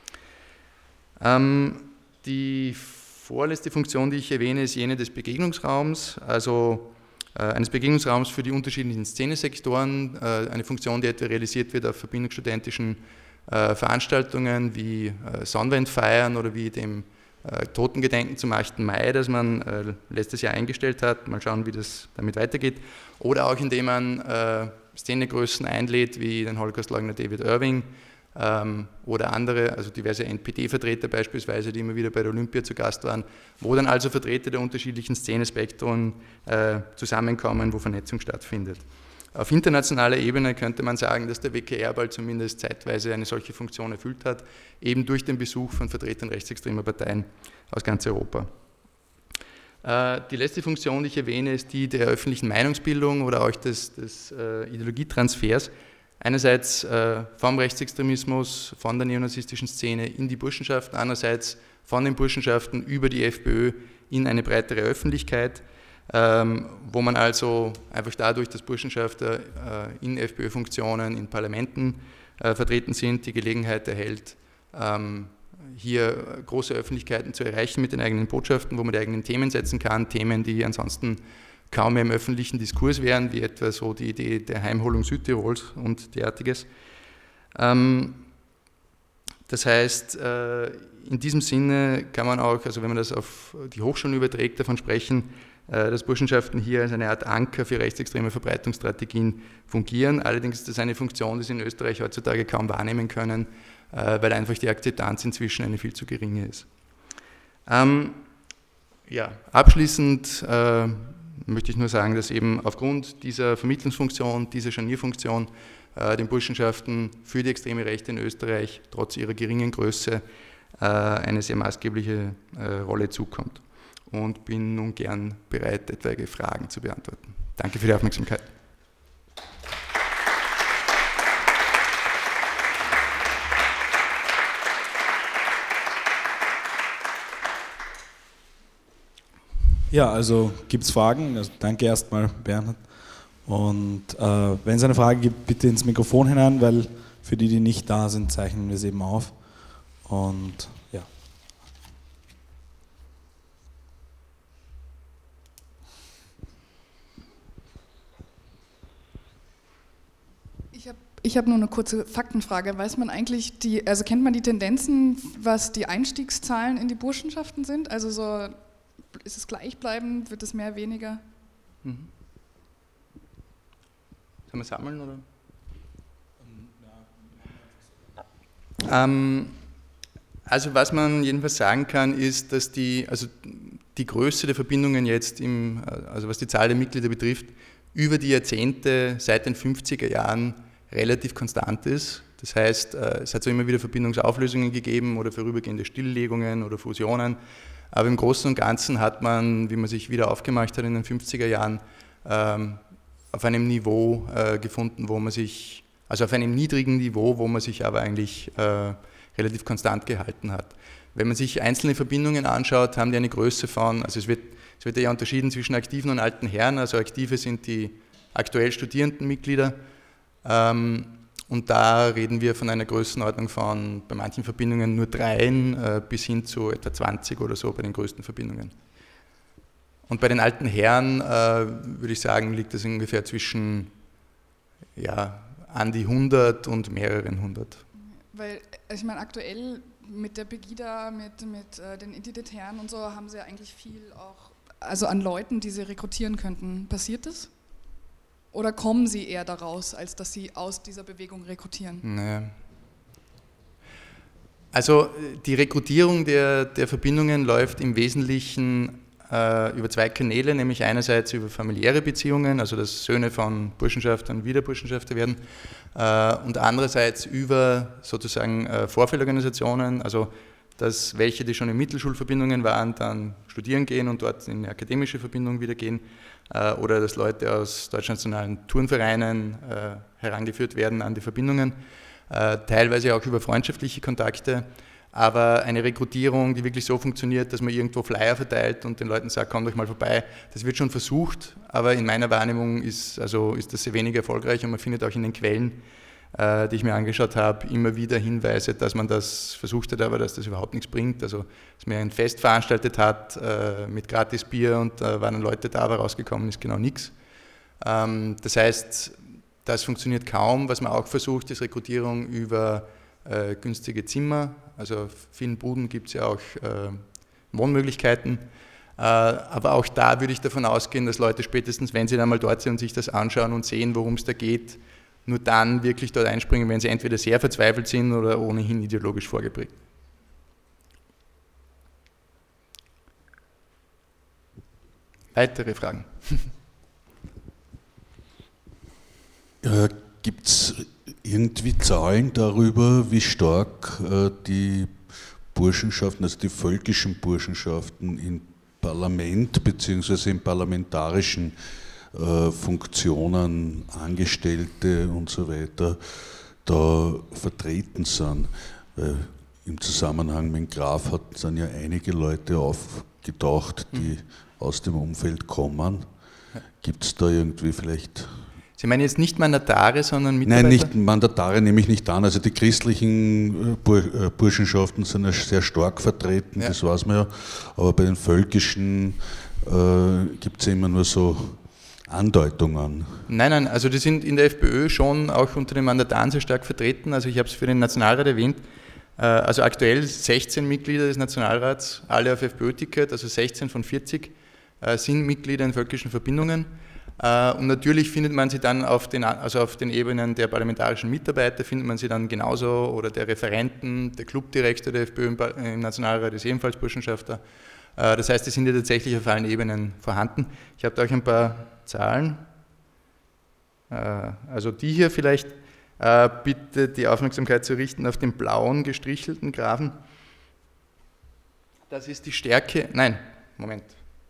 Ähm, die vorletzte Funktion, die ich erwähne, ist jene des Begegnungsraums, also äh, eines Begegnungsraums für die unterschiedlichen Szenesektoren, äh, eine Funktion, die etwa realisiert wird auf verbindungsstudentischen äh, Veranstaltungen wie äh, Sonnenwendfeiern oder wie dem äh, Totengedenken zum achten Mai, das man äh, letztes Jahr eingestellt hat. Mal schauen, wie das damit weitergeht. Oder auch indem man äh, Szenegrößen einlädt, wie den Holocaustleugner David Irving, Ähm, oder andere, also diverse N P D-Vertreter beispielsweise, die immer wieder bei der Olympia zu Gast waren, wo dann also Vertreter der unterschiedlichen Szenespektren äh, zusammenkommen, wo Vernetzung stattfindet. Auf internationaler Ebene könnte man sagen, dass der W K R-Ball zumindest zeitweise eine solche Funktion erfüllt hat, eben durch den Besuch von Vertretern rechtsextremer Parteien aus ganz Europa. Äh, die letzte Funktion, die ich erwähne, ist die der öffentlichen Meinungsbildung oder auch des, des äh, Ideologietransfers. Einerseits äh, vom Rechtsextremismus, von der neonazistischen Szene in die Burschenschaften, andererseits von den Burschenschaften über die FPÖ in eine breitere Öffentlichkeit, ähm, wo man also einfach dadurch, dass Burschenschafter äh, in FPÖ-Funktionen, in Parlamenten äh, vertreten sind, die Gelegenheit erhält, ähm, hier große Öffentlichkeiten zu erreichen mit den eigenen Botschaften, wo man die eigenen Themen setzen kann, Themen, die ansonsten kaum mehr im öffentlichen Diskurs wären, wie etwa so die Idee der Heimholung Südtirols und derartiges. Das heißt, in diesem Sinne kann man auch, also wenn man das auf die Hochschulen überträgt, davon sprechen, dass Burschenschaften hier als eine Art Anker für rechtsextreme Verbreitungsstrategien fungieren. Allerdings ist das eine Funktion, die sie in Österreich heutzutage kaum wahrnehmen können, weil einfach die Akzeptanz inzwischen eine viel zu geringe ist. Ja, abschließend möchte ich nur sagen, dass eben aufgrund dieser Vermittlungsfunktion, dieser Scharnierfunktion äh, den Burschenschaften für die extreme Rechte in Österreich trotz ihrer geringen Größe äh, eine sehr maßgebliche äh, Rolle zukommt. Und bin nun gern bereit, etwaige Fragen zu beantworten. Danke für die Aufmerksamkeit. Ja, also gibt es Fragen? Also danke erstmal, Bernhard. Und äh, wenn es eine Frage gibt, bitte ins Mikrofon hinein, weil für die, die nicht da sind, zeichnen wir es eben auf. Und ja. Ich habe ich hab nur eine kurze Faktenfrage. Weiß man eigentlich, die, also kennt man die Tendenzen, was die Einstiegszahlen in die Burschenschaften sind? Also so, ist es gleichbleibend, wird es mehr, weniger? Mhm. Sollen wir sammeln, oder? Ähm, also was man jedenfalls sagen kann, ist, dass die, also die Größe der Verbindungen jetzt, im, also was die Zahl der Mitglieder betrifft, über die Jahrzehnte seit den fünfziger Jahren relativ konstant ist. Das heißt, es hat so immer wieder Verbindungsauflösungen gegeben oder vorübergehende Stilllegungen oder Fusionen. Aber im Großen und Ganzen hat man, wie man sich wieder aufgemacht hat in den fünfziger Jahren, ähm, auf einem Niveau äh, gefunden, wo man sich, also auf einem niedrigen Niveau, wo man sich aber eigentlich äh, relativ konstant gehalten hat. Wenn man sich einzelne Verbindungen anschaut, haben die eine Größe von, also es wird, es wird ja unterschieden zwischen aktiven und alten Herren, also aktive sind die aktuell studierenden Mitglieder, ähm, und da reden wir von einer Größenordnung von bei manchen Verbindungen nur dreien äh, bis hin zu etwa zwanzig oder so bei den größten Verbindungen. Und bei den alten Herren äh, würde ich sagen, liegt das ungefähr zwischen ja, an die hundert und mehreren hundert. Weil, also ich meine, aktuell mit der Pegida, mit, mit äh, den Identitären und so haben Sie ja eigentlich viel auch, also an Leuten, die Sie rekrutieren könnten. Passiert das? Oder kommen Sie eher daraus, als dass Sie aus dieser Bewegung rekrutieren? Naja. Also die Rekrutierung der, der Verbindungen läuft im Wesentlichen äh, über zwei Kanäle, nämlich einerseits über familiäre Beziehungen, also dass Söhne von Burschenschaftern wieder Burschenschafter werden, äh, und andererseits über sozusagen äh, Vorfeldorganisationen, also dass welche, die schon in Mittelschulverbindungen waren, dann studieren gehen und dort in eine akademische Verbindung wieder gehen, äh, oder dass Leute aus deutschnationalen Turnvereinen äh, herangeführt werden an die Verbindungen, äh, teilweise auch über freundschaftliche Kontakte, aber eine Rekrutierung, die wirklich so funktioniert, dass man irgendwo Flyer verteilt und den Leuten sagt, kommt euch mal vorbei, das wird schon versucht, aber in meiner Wahrnehmung ist, also ist das sehr wenig erfolgreich und man findet auch in den Quellen, äh, die ich mir angeschaut habe, immer wieder Hinweise, dass man das versucht hat, aber dass das überhaupt nichts bringt. Also, dass man ein Fest veranstaltet hat äh, mit gratis Bier und da äh, waren dann Leute da, aber rausgekommen ist genau nichts. Ähm, das heißt, das funktioniert kaum. Was man auch versucht, ist Rekrutierung über äh, günstige Zimmer. Also auf vielen Buden gibt es ja auch äh, Wohnmöglichkeiten. Äh, aber auch da würde ich davon ausgehen, dass Leute spätestens, wenn sie dann mal dort sind und sich das anschauen und sehen, worum es da geht, nur dann wirklich dort einspringen, wenn sie entweder sehr verzweifelt sind oder ohnehin ideologisch vorgeprägt. Weitere Fragen? Äh, Gibt es irgendwie Zahlen darüber, wie stark äh, die Burschenschaften, also die völkischen Burschenschaften im Parlament bzw. in parlamentarischen äh, Funktionen, Angestellte und so weiter da vertreten sind? Weil im Zusammenhang mit dem Graf hat, sind ja einige Leute aufgetaucht, die mhm. aus dem Umfeld kommen. Gibt es da irgendwie vielleicht... Sie meinen jetzt nicht Mandatare, sondern Mitarbeiter? Nein, nicht Mandatare nehme ich nicht an. Also die christlichen Bur Burschenschaften sind ja sehr stark vertreten, ja. Das weiß man ja. Aber bei den völkischen äh, gibt es ja immer nur so Andeutungen. Nein, nein, also die sind in der FPÖ schon auch unter den Mandataren sehr stark vertreten. Also ich habe es für den Nationalrat erwähnt. Äh, also aktuell sechzehn Mitglieder des Nationalrats, alle auf FPÖ-Ticket, also sechzehn von vierzig äh, sind Mitglieder in völkischen Verbindungen. Und natürlich findet man sie dann auf den, also auf den Ebenen der parlamentarischen Mitarbeiter, findet man sie dann genauso, oder der Referenten, der Clubdirektor der FPÖ im Nationalrat ist ebenfalls Burschenschafter. Das heißt, die sind ja tatsächlich auf allen Ebenen vorhanden. Ich habe da euch ein paar Zahlen. Also die hier vielleicht, bitte die Aufmerksamkeit zu richten auf den blauen gestrichelten Graphen. Das ist die Stärke, nein, Moment.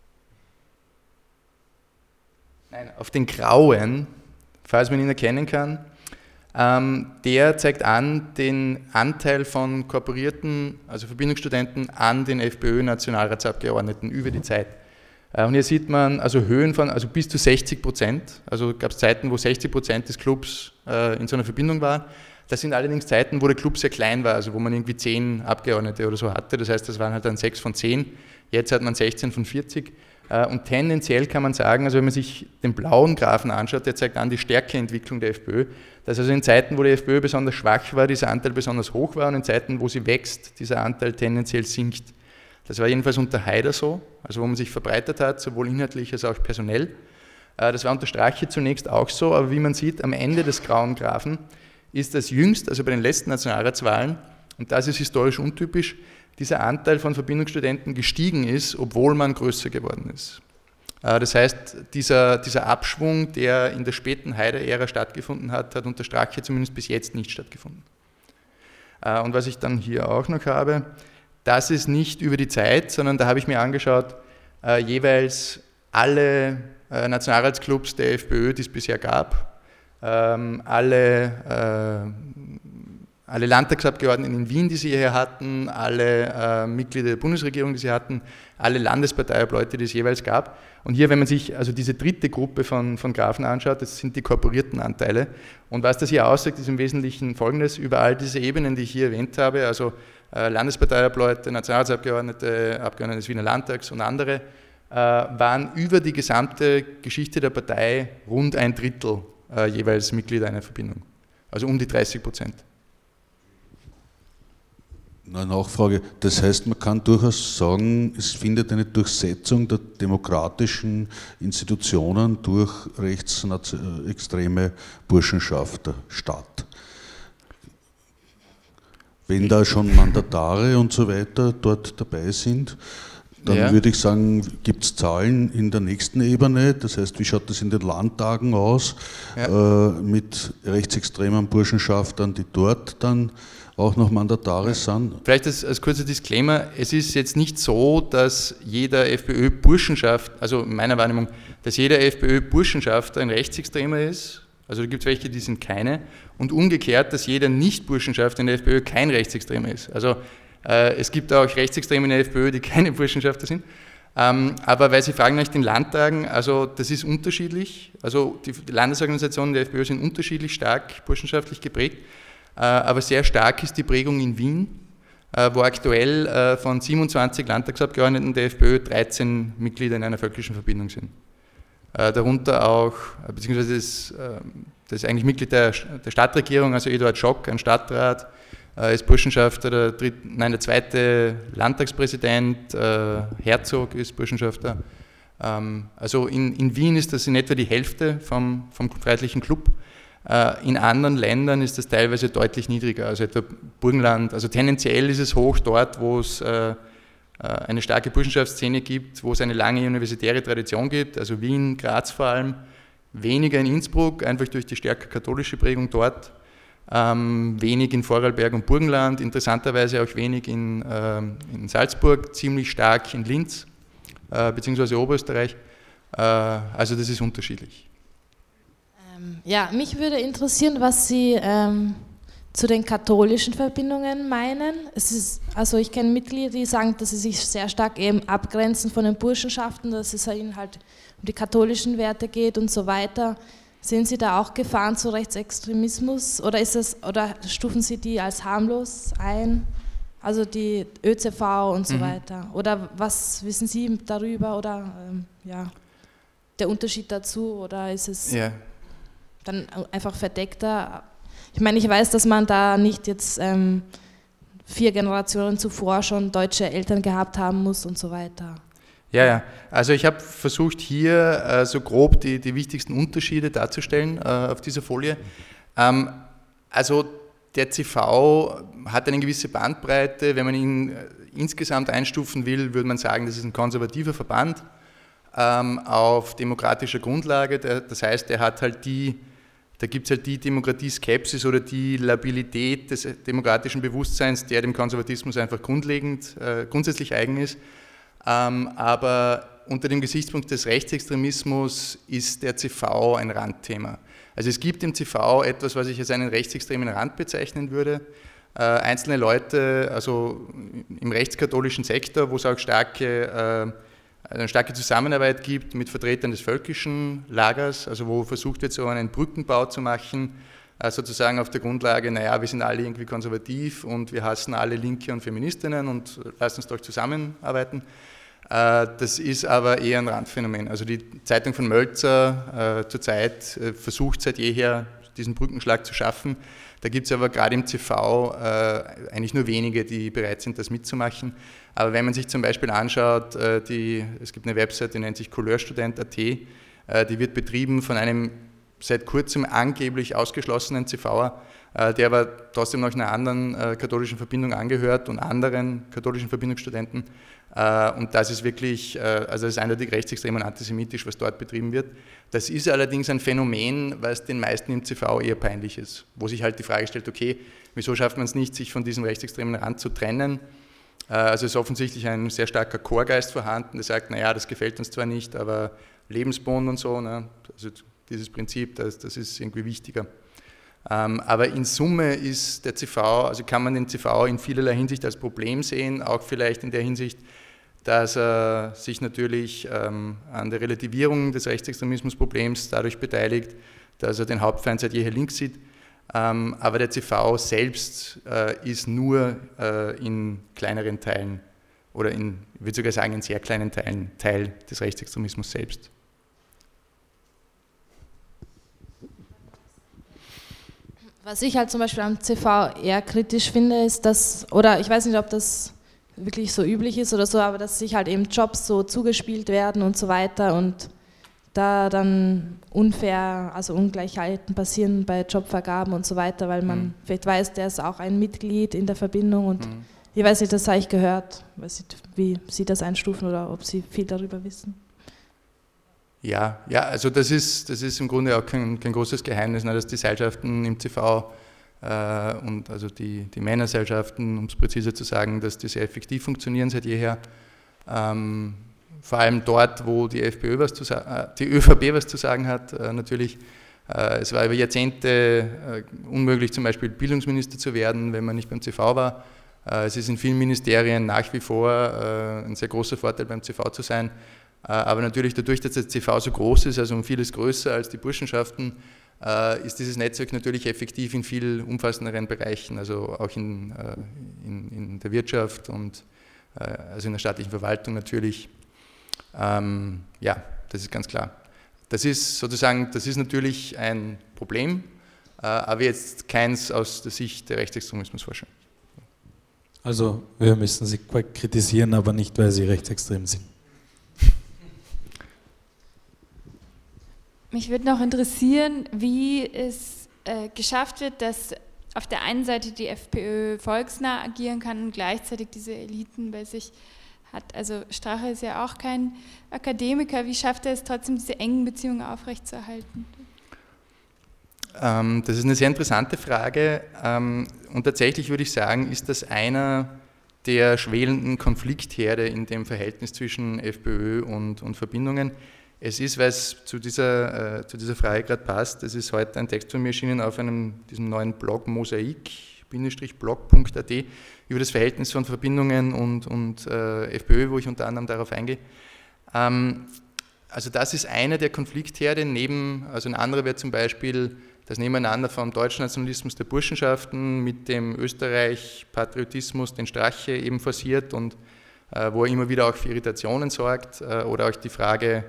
Nein, auf den grauen, falls man ihn erkennen kann, ähm, der zeigt an den Anteil von kooperierten, also Verbindungsstudenten an den FPÖ-Nationalratsabgeordneten über die Zeit. Äh, und hier sieht man also Höhen von also bis zu sechzig Prozent, also gab es Zeiten, wo sechzig Prozent des Clubs äh, in so einer Verbindung waren. Das sind allerdings Zeiten, wo der Club sehr klein war, also wo man irgendwie zehn Abgeordnete oder so hatte, das heißt, das waren halt dann sechs von zehn, jetzt hat man sechzehn von vierzig. Und tendenziell kann man sagen, also wenn man sich den blauen Graphen anschaut, der zeigt an die Stärkeentwicklung der FPÖ, dass also in Zeiten, wo die FPÖ besonders schwach war, dieser Anteil besonders hoch war und in Zeiten, wo sie wächst, dieser Anteil tendenziell sinkt. Das war jedenfalls unter Haider so, also wo man sich verbreitet hat, sowohl inhaltlich als auch personell. Das war unter Strache zunächst auch so, aber wie man sieht, am Ende des grauen Graphen ist das jüngst, also bei den letzten Nationalratswahlen, und das ist historisch untypisch, dieser Anteil von Verbindungsstudenten gestiegen ist, obwohl man größer geworden ist. Das heißt, dieser, dieser Abschwung, der in der späten Haider-Ära stattgefunden hat, hat unter Strache zumindest bis jetzt nicht stattgefunden. Und was ich dann hier auch noch habe, das ist nicht über die Zeit, sondern da habe ich mir angeschaut, jeweils alle Nationalratsclubs der FPÖ, die es bisher gab, alle alle Landtagsabgeordneten in Wien, die sie hier hatten, alle äh, Mitglieder der Bundesregierung, die sie hatten, alle Landesparteiobleute, die es jeweils gab. Und hier, wenn man sich also diese dritte Gruppe von, von Graphen anschaut, das sind die kooperierten Anteile. Und was das hier aussagt, ist im Wesentlichen Folgendes: Über all diese Ebenen, die ich hier erwähnt habe, also äh, Landesparteiobleute, Nationalratsabgeordnete, Abgeordnete des Wiener Landtags und andere, äh, waren über die gesamte Geschichte der Partei rund ein Drittel äh, jeweils Mitglieder einer Verbindung. Also um die dreißig Prozent. Eine Nachfrage. Das heißt, man kann durchaus sagen, es findet eine Durchsetzung der demokratischen Institutionen durch rechtsextreme Burschenschafter statt. Wenn da schon Mandatare und so weiter dort dabei sind, dann ja. würde ich sagen, gibt es Zahlen in der nächsten Ebene, das heißt, wie schaut das in den Landtagen aus, ja. äh, mit rechtsextremen Burschenschaftern, die dort dann auch noch Mandatare ja. sind? Vielleicht als, als kurzer Disclaimer, es ist jetzt nicht so, dass jeder FPÖ-Burschenschaft, also in meiner Wahrnehmung, dass jeder FPÖ-Burschenschafter ein Rechtsextremer ist, also da gibt es welche, die sind keine, und umgekehrt, dass jeder Nicht-Burschenschafter in der FPÖ kein Rechtsextremer ist. Also äh, es gibt auch Rechtsextreme in der FPÖ, die keine Burschenschafter sind. Ähm, aber weil Sie fragen nach den Landtagen, also das ist unterschiedlich, also die, die Landesorganisationen der FPÖ sind unterschiedlich stark burschenschaftlich geprägt, äh, aber sehr stark ist die Prägung in Wien, äh, wo aktuell äh, von siebenundzwanzig Landtagsabgeordneten der FPÖ dreizehn Mitglieder in einer völkischen Verbindung sind. Äh, darunter auch, beziehungsweise das, äh, das ist eigentlich Mitglied der, der Stadtregierung, also Eduard Schock, ein Stadtrat, äh, ist Burschenschafter, der, dritte, nein, der zweite Landtagspräsident, äh, Herzog ist Burschenschafter. Ähm, also in, in Wien ist das in etwa die Hälfte vom, vom Freiheitlichen Club. Äh, in anderen Ländern ist das teilweise deutlich niedriger, also etwa Burgenland. Also tendenziell ist es hoch dort, wo es äh, eine starke Burschenschaftsszene gibt, wo es eine lange universitäre Tradition gibt, also Wien, Graz vor allem, weniger in Innsbruck, einfach durch die stärker katholische Prägung dort, ähm, wenig in Vorarlberg und Burgenland, interessanterweise auch wenig in, äh, in Salzburg, ziemlich stark in Linz, äh, beziehungsweise Oberösterreich, äh, also das ist unterschiedlich. Ähm, ja, mich würde interessieren, was Sie ähm zu den katholischen Verbindungen meinen. Es ist, also ich kenne Mitglieder, die sagen, dass sie sich sehr stark eben abgrenzen von den Burschenschaften, dass es ihnen halt um die katholischen Werte geht und so weiter. Sehen Sie da auch Gefahren zu Rechtsextremismus oder ist es, oder stufen Sie die als harmlos ein? Also die ÖZV und so mhm. weiter. Oder was wissen Sie darüber oder ähm, ja, der Unterschied dazu oder ist es ja. dann einfach verdeckter? Ich meine, ich weiß, dass man da nicht jetzt ähm, vier Generationen zuvor schon deutsche Eltern gehabt haben muss und so weiter. Ja, ja. Also ich habe versucht, hier äh, so grob die, die wichtigsten Unterschiede darzustellen äh, auf dieser Folie. Ähm, also der C V hat eine gewisse Bandbreite. Wenn man ihn äh, insgesamt einstufen will, würde man sagen, das ist ein konservativer Verband ähm, auf demokratischer Grundlage. Der, das heißt, er hat halt die Da gibt es halt die Demokratieskepsis oder die Labilität des demokratischen Bewusstseins, der dem Konservatismus einfach grundlegend, äh, grundsätzlich eigen ist. Ähm, aber unter dem Gesichtspunkt des Rechtsextremismus ist der C V ein Randthema. Also es gibt im C V etwas, was ich als einen rechtsextremen Rand bezeichnen würde. Äh, einzelne Leute, also im rechtskatholischen Sektor, wo es auch starke äh, eine starke Zusammenarbeit gibt mit Vertretern des völkischen Lagers, also wo versucht wird, so einen Brückenbau zu machen, sozusagen auf der Grundlage, naja, wir sind alle irgendwie konservativ und wir hassen alle Linke und Feministinnen und lassen uns doch zusammenarbeiten. Das ist aber eher ein Randphänomen. Also die Zeitung von Mölzer zurzeit versucht seit jeher, diesen Brückenschlag zu schaffen. Da gibt es aber gerade im C V eigentlich nur wenige, die bereit sind, das mitzumachen. Aber wenn man sich zum Beispiel anschaut, die, es gibt eine Website, die nennt sich Couleurstudent punkt at, die wird betrieben von einem seit kurzem angeblich ausgeschlossenen C V'er, der aber trotzdem noch einer anderen katholischen Verbindung angehört und anderen katholischen Verbindungsstudenten. Und das ist wirklich, also das ist eindeutig rechtsextrem und antisemitisch, was dort betrieben wird. Das ist allerdings ein Phänomen, was den meisten im C V eher peinlich ist, wo sich halt die Frage stellt, okay, wieso schafft man es nicht, sich von diesem rechtsextremen Rand zu trennen? Also ist offensichtlich ein sehr starker Chorgeist vorhanden, der sagt, naja, das gefällt uns zwar nicht, aber Lebensbund und so, ne? Also dieses Prinzip, das, das ist irgendwie wichtiger. Aber in Summe ist der C V, also kann man den C V in vielerlei Hinsicht als Problem sehen, auch vielleicht in der Hinsicht, dass er sich natürlich ähm, an der Relativierung des Rechtsextremismusproblems dadurch beteiligt, dass er den Hauptfeind seit jeher links sieht. Ähm, aber der C V selbst äh, ist nur äh, in kleineren Teilen oder in, ich würde sogar sagen, in sehr kleinen Teilen Teil des Rechtsextremismus selbst. Was ich halt zum Beispiel am C V eher kritisch finde, ist, dass, oder ich weiß nicht, ob das wirklich so üblich ist oder so, aber dass sich halt eben Jobs so zugespielt werden und so weiter und da dann unfair, also Ungleichheiten passieren bei Jobvergaben und so weiter, weil man mhm. vielleicht weiß, der ist auch ein Mitglied in der Verbindung und mhm. ich weiß nicht, das habe ich gehört, weiß nicht, wie Sie das einstufen oder ob Sie viel darüber wissen. Ja, ja, also das ist, das ist im Grunde auch kein, kein großes Geheimnis, ne, dass die Seilschaften im C V äh, und also die, die Männerseilschaften, um es präziser zu sagen, dass die sehr effektiv funktionieren seit jeher. Ähm, vor allem dort, wo die, FPÖ was zu, äh, die ÖVP was zu sagen hat, äh, natürlich. Äh, es war über Jahrzehnte äh, unmöglich, zum Beispiel Bildungsminister zu werden, wenn man nicht beim C V war. Äh, es ist in vielen Ministerien nach wie vor äh, ein sehr großer Vorteil, beim C V zu sein. Aber natürlich dadurch, dass der C V so groß ist, also um vieles größer als die Burschenschaften, ist dieses Netzwerk natürlich effektiv in viel umfassenderen Bereichen, also auch in, in, in der Wirtschaft und also in der staatlichen Verwaltung natürlich. Ähm, ja, das ist ganz klar. Das ist sozusagen, das ist natürlich ein Problem, aber jetzt keins aus der Sicht der Rechtsextremismusforschung. Also wir müssen Sie kritisieren, aber nicht, weil Sie rechtsextrem sind. Mich würde noch interessieren, wie es äh, geschafft wird, dass auf der einen Seite die FPÖ volksnah agieren kann und gleichzeitig diese Eliten bei sich hat. Also Strache ist ja auch kein Akademiker. Wie schafft er es trotzdem, diese engen Beziehungen aufrechtzuerhalten? Ähm, das ist eine sehr interessante Frage. Ähm, und tatsächlich würde ich sagen, ist das einer der schwelenden Konfliktherde in dem Verhältnis zwischen FPÖ und, und Verbindungen. Es ist, weil es zu dieser, äh, zu dieser Frage gerade passt, es ist heute ein Text von mir erschienen auf einem, diesem neuen Blog mosaik Bindestrich blog punkt a t über das Verhältnis von Verbindungen und, und äh, FPÖ, wo ich unter anderem darauf eingehe. Ähm, also das ist eine der Konfliktherde, neben, also eine andere wäre zum Beispiel das Nebeneinander vom Deutschnationalismus der Burschenschaften mit dem Österreich-Patriotismus, den Strache eben forciert und äh, wo er immer wieder auch für Irritationen sorgt, äh, oder auch die Frage,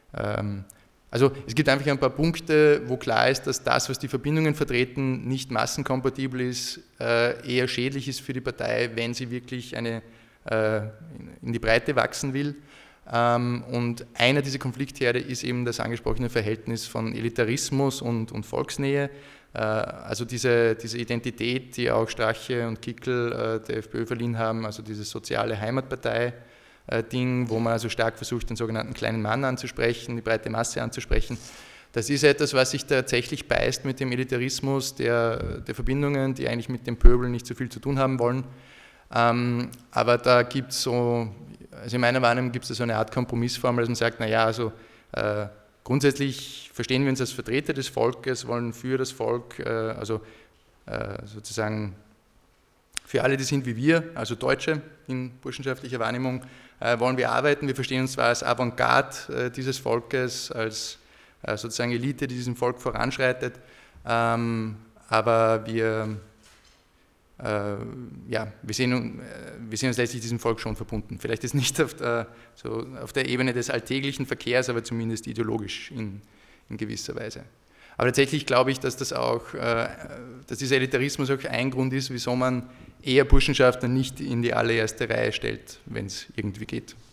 also es gibt einfach ein paar Punkte, wo klar ist, dass das, was die Verbindungen vertreten, nicht massenkompatibel ist, eher schädlich ist für die Partei, wenn sie wirklich eine, in die Breite wachsen will. Und einer dieser Konfliktherde ist eben das angesprochene Verhältnis von Elitarismus und, und Volksnähe, also diese, diese Identität, die auch Strache und Kickl der FPÖ verliehen haben, also diese soziale Heimatpartei, Ding, wo man also stark versucht, den sogenannten kleinen Mann anzusprechen, die breite Masse anzusprechen. Das ist etwas, was sich tatsächlich beißt mit dem Elitarismus der, der Verbindungen, die eigentlich mit dem Pöbel nicht so viel zu tun haben wollen. Ähm, aber da gibt es so, also in meiner Wahrnehmung gibt es so eine Art Kompromissformel, dass man sagt, naja, also äh, grundsätzlich verstehen wir uns als Vertreter des Volkes, wollen für das Volk, äh, also äh, sozusagen für alle, die sind wie wir, also Deutsche in burschenschaftlicher Wahrnehmung, äh, wollen wir arbeiten. Wir verstehen uns zwar als Avantgarde äh, dieses Volkes, als äh, sozusagen Elite, die diesem Volk voranschreitet, ähm, aber wir, äh, ja, wir, sehen, äh, wir sehen uns letztlich diesem Volk schon verbunden. Vielleicht ist nicht auf der, so auf der Ebene des alltäglichen Verkehrs, aber zumindest ideologisch in, in gewisser Weise. Aber tatsächlich glaube ich, dass, das auch, äh, dass dieser Elitarismus auch ein Grund ist, wieso man eher Burschenschaften nicht in die allererste Reihe stellt, wenn es irgendwie geht.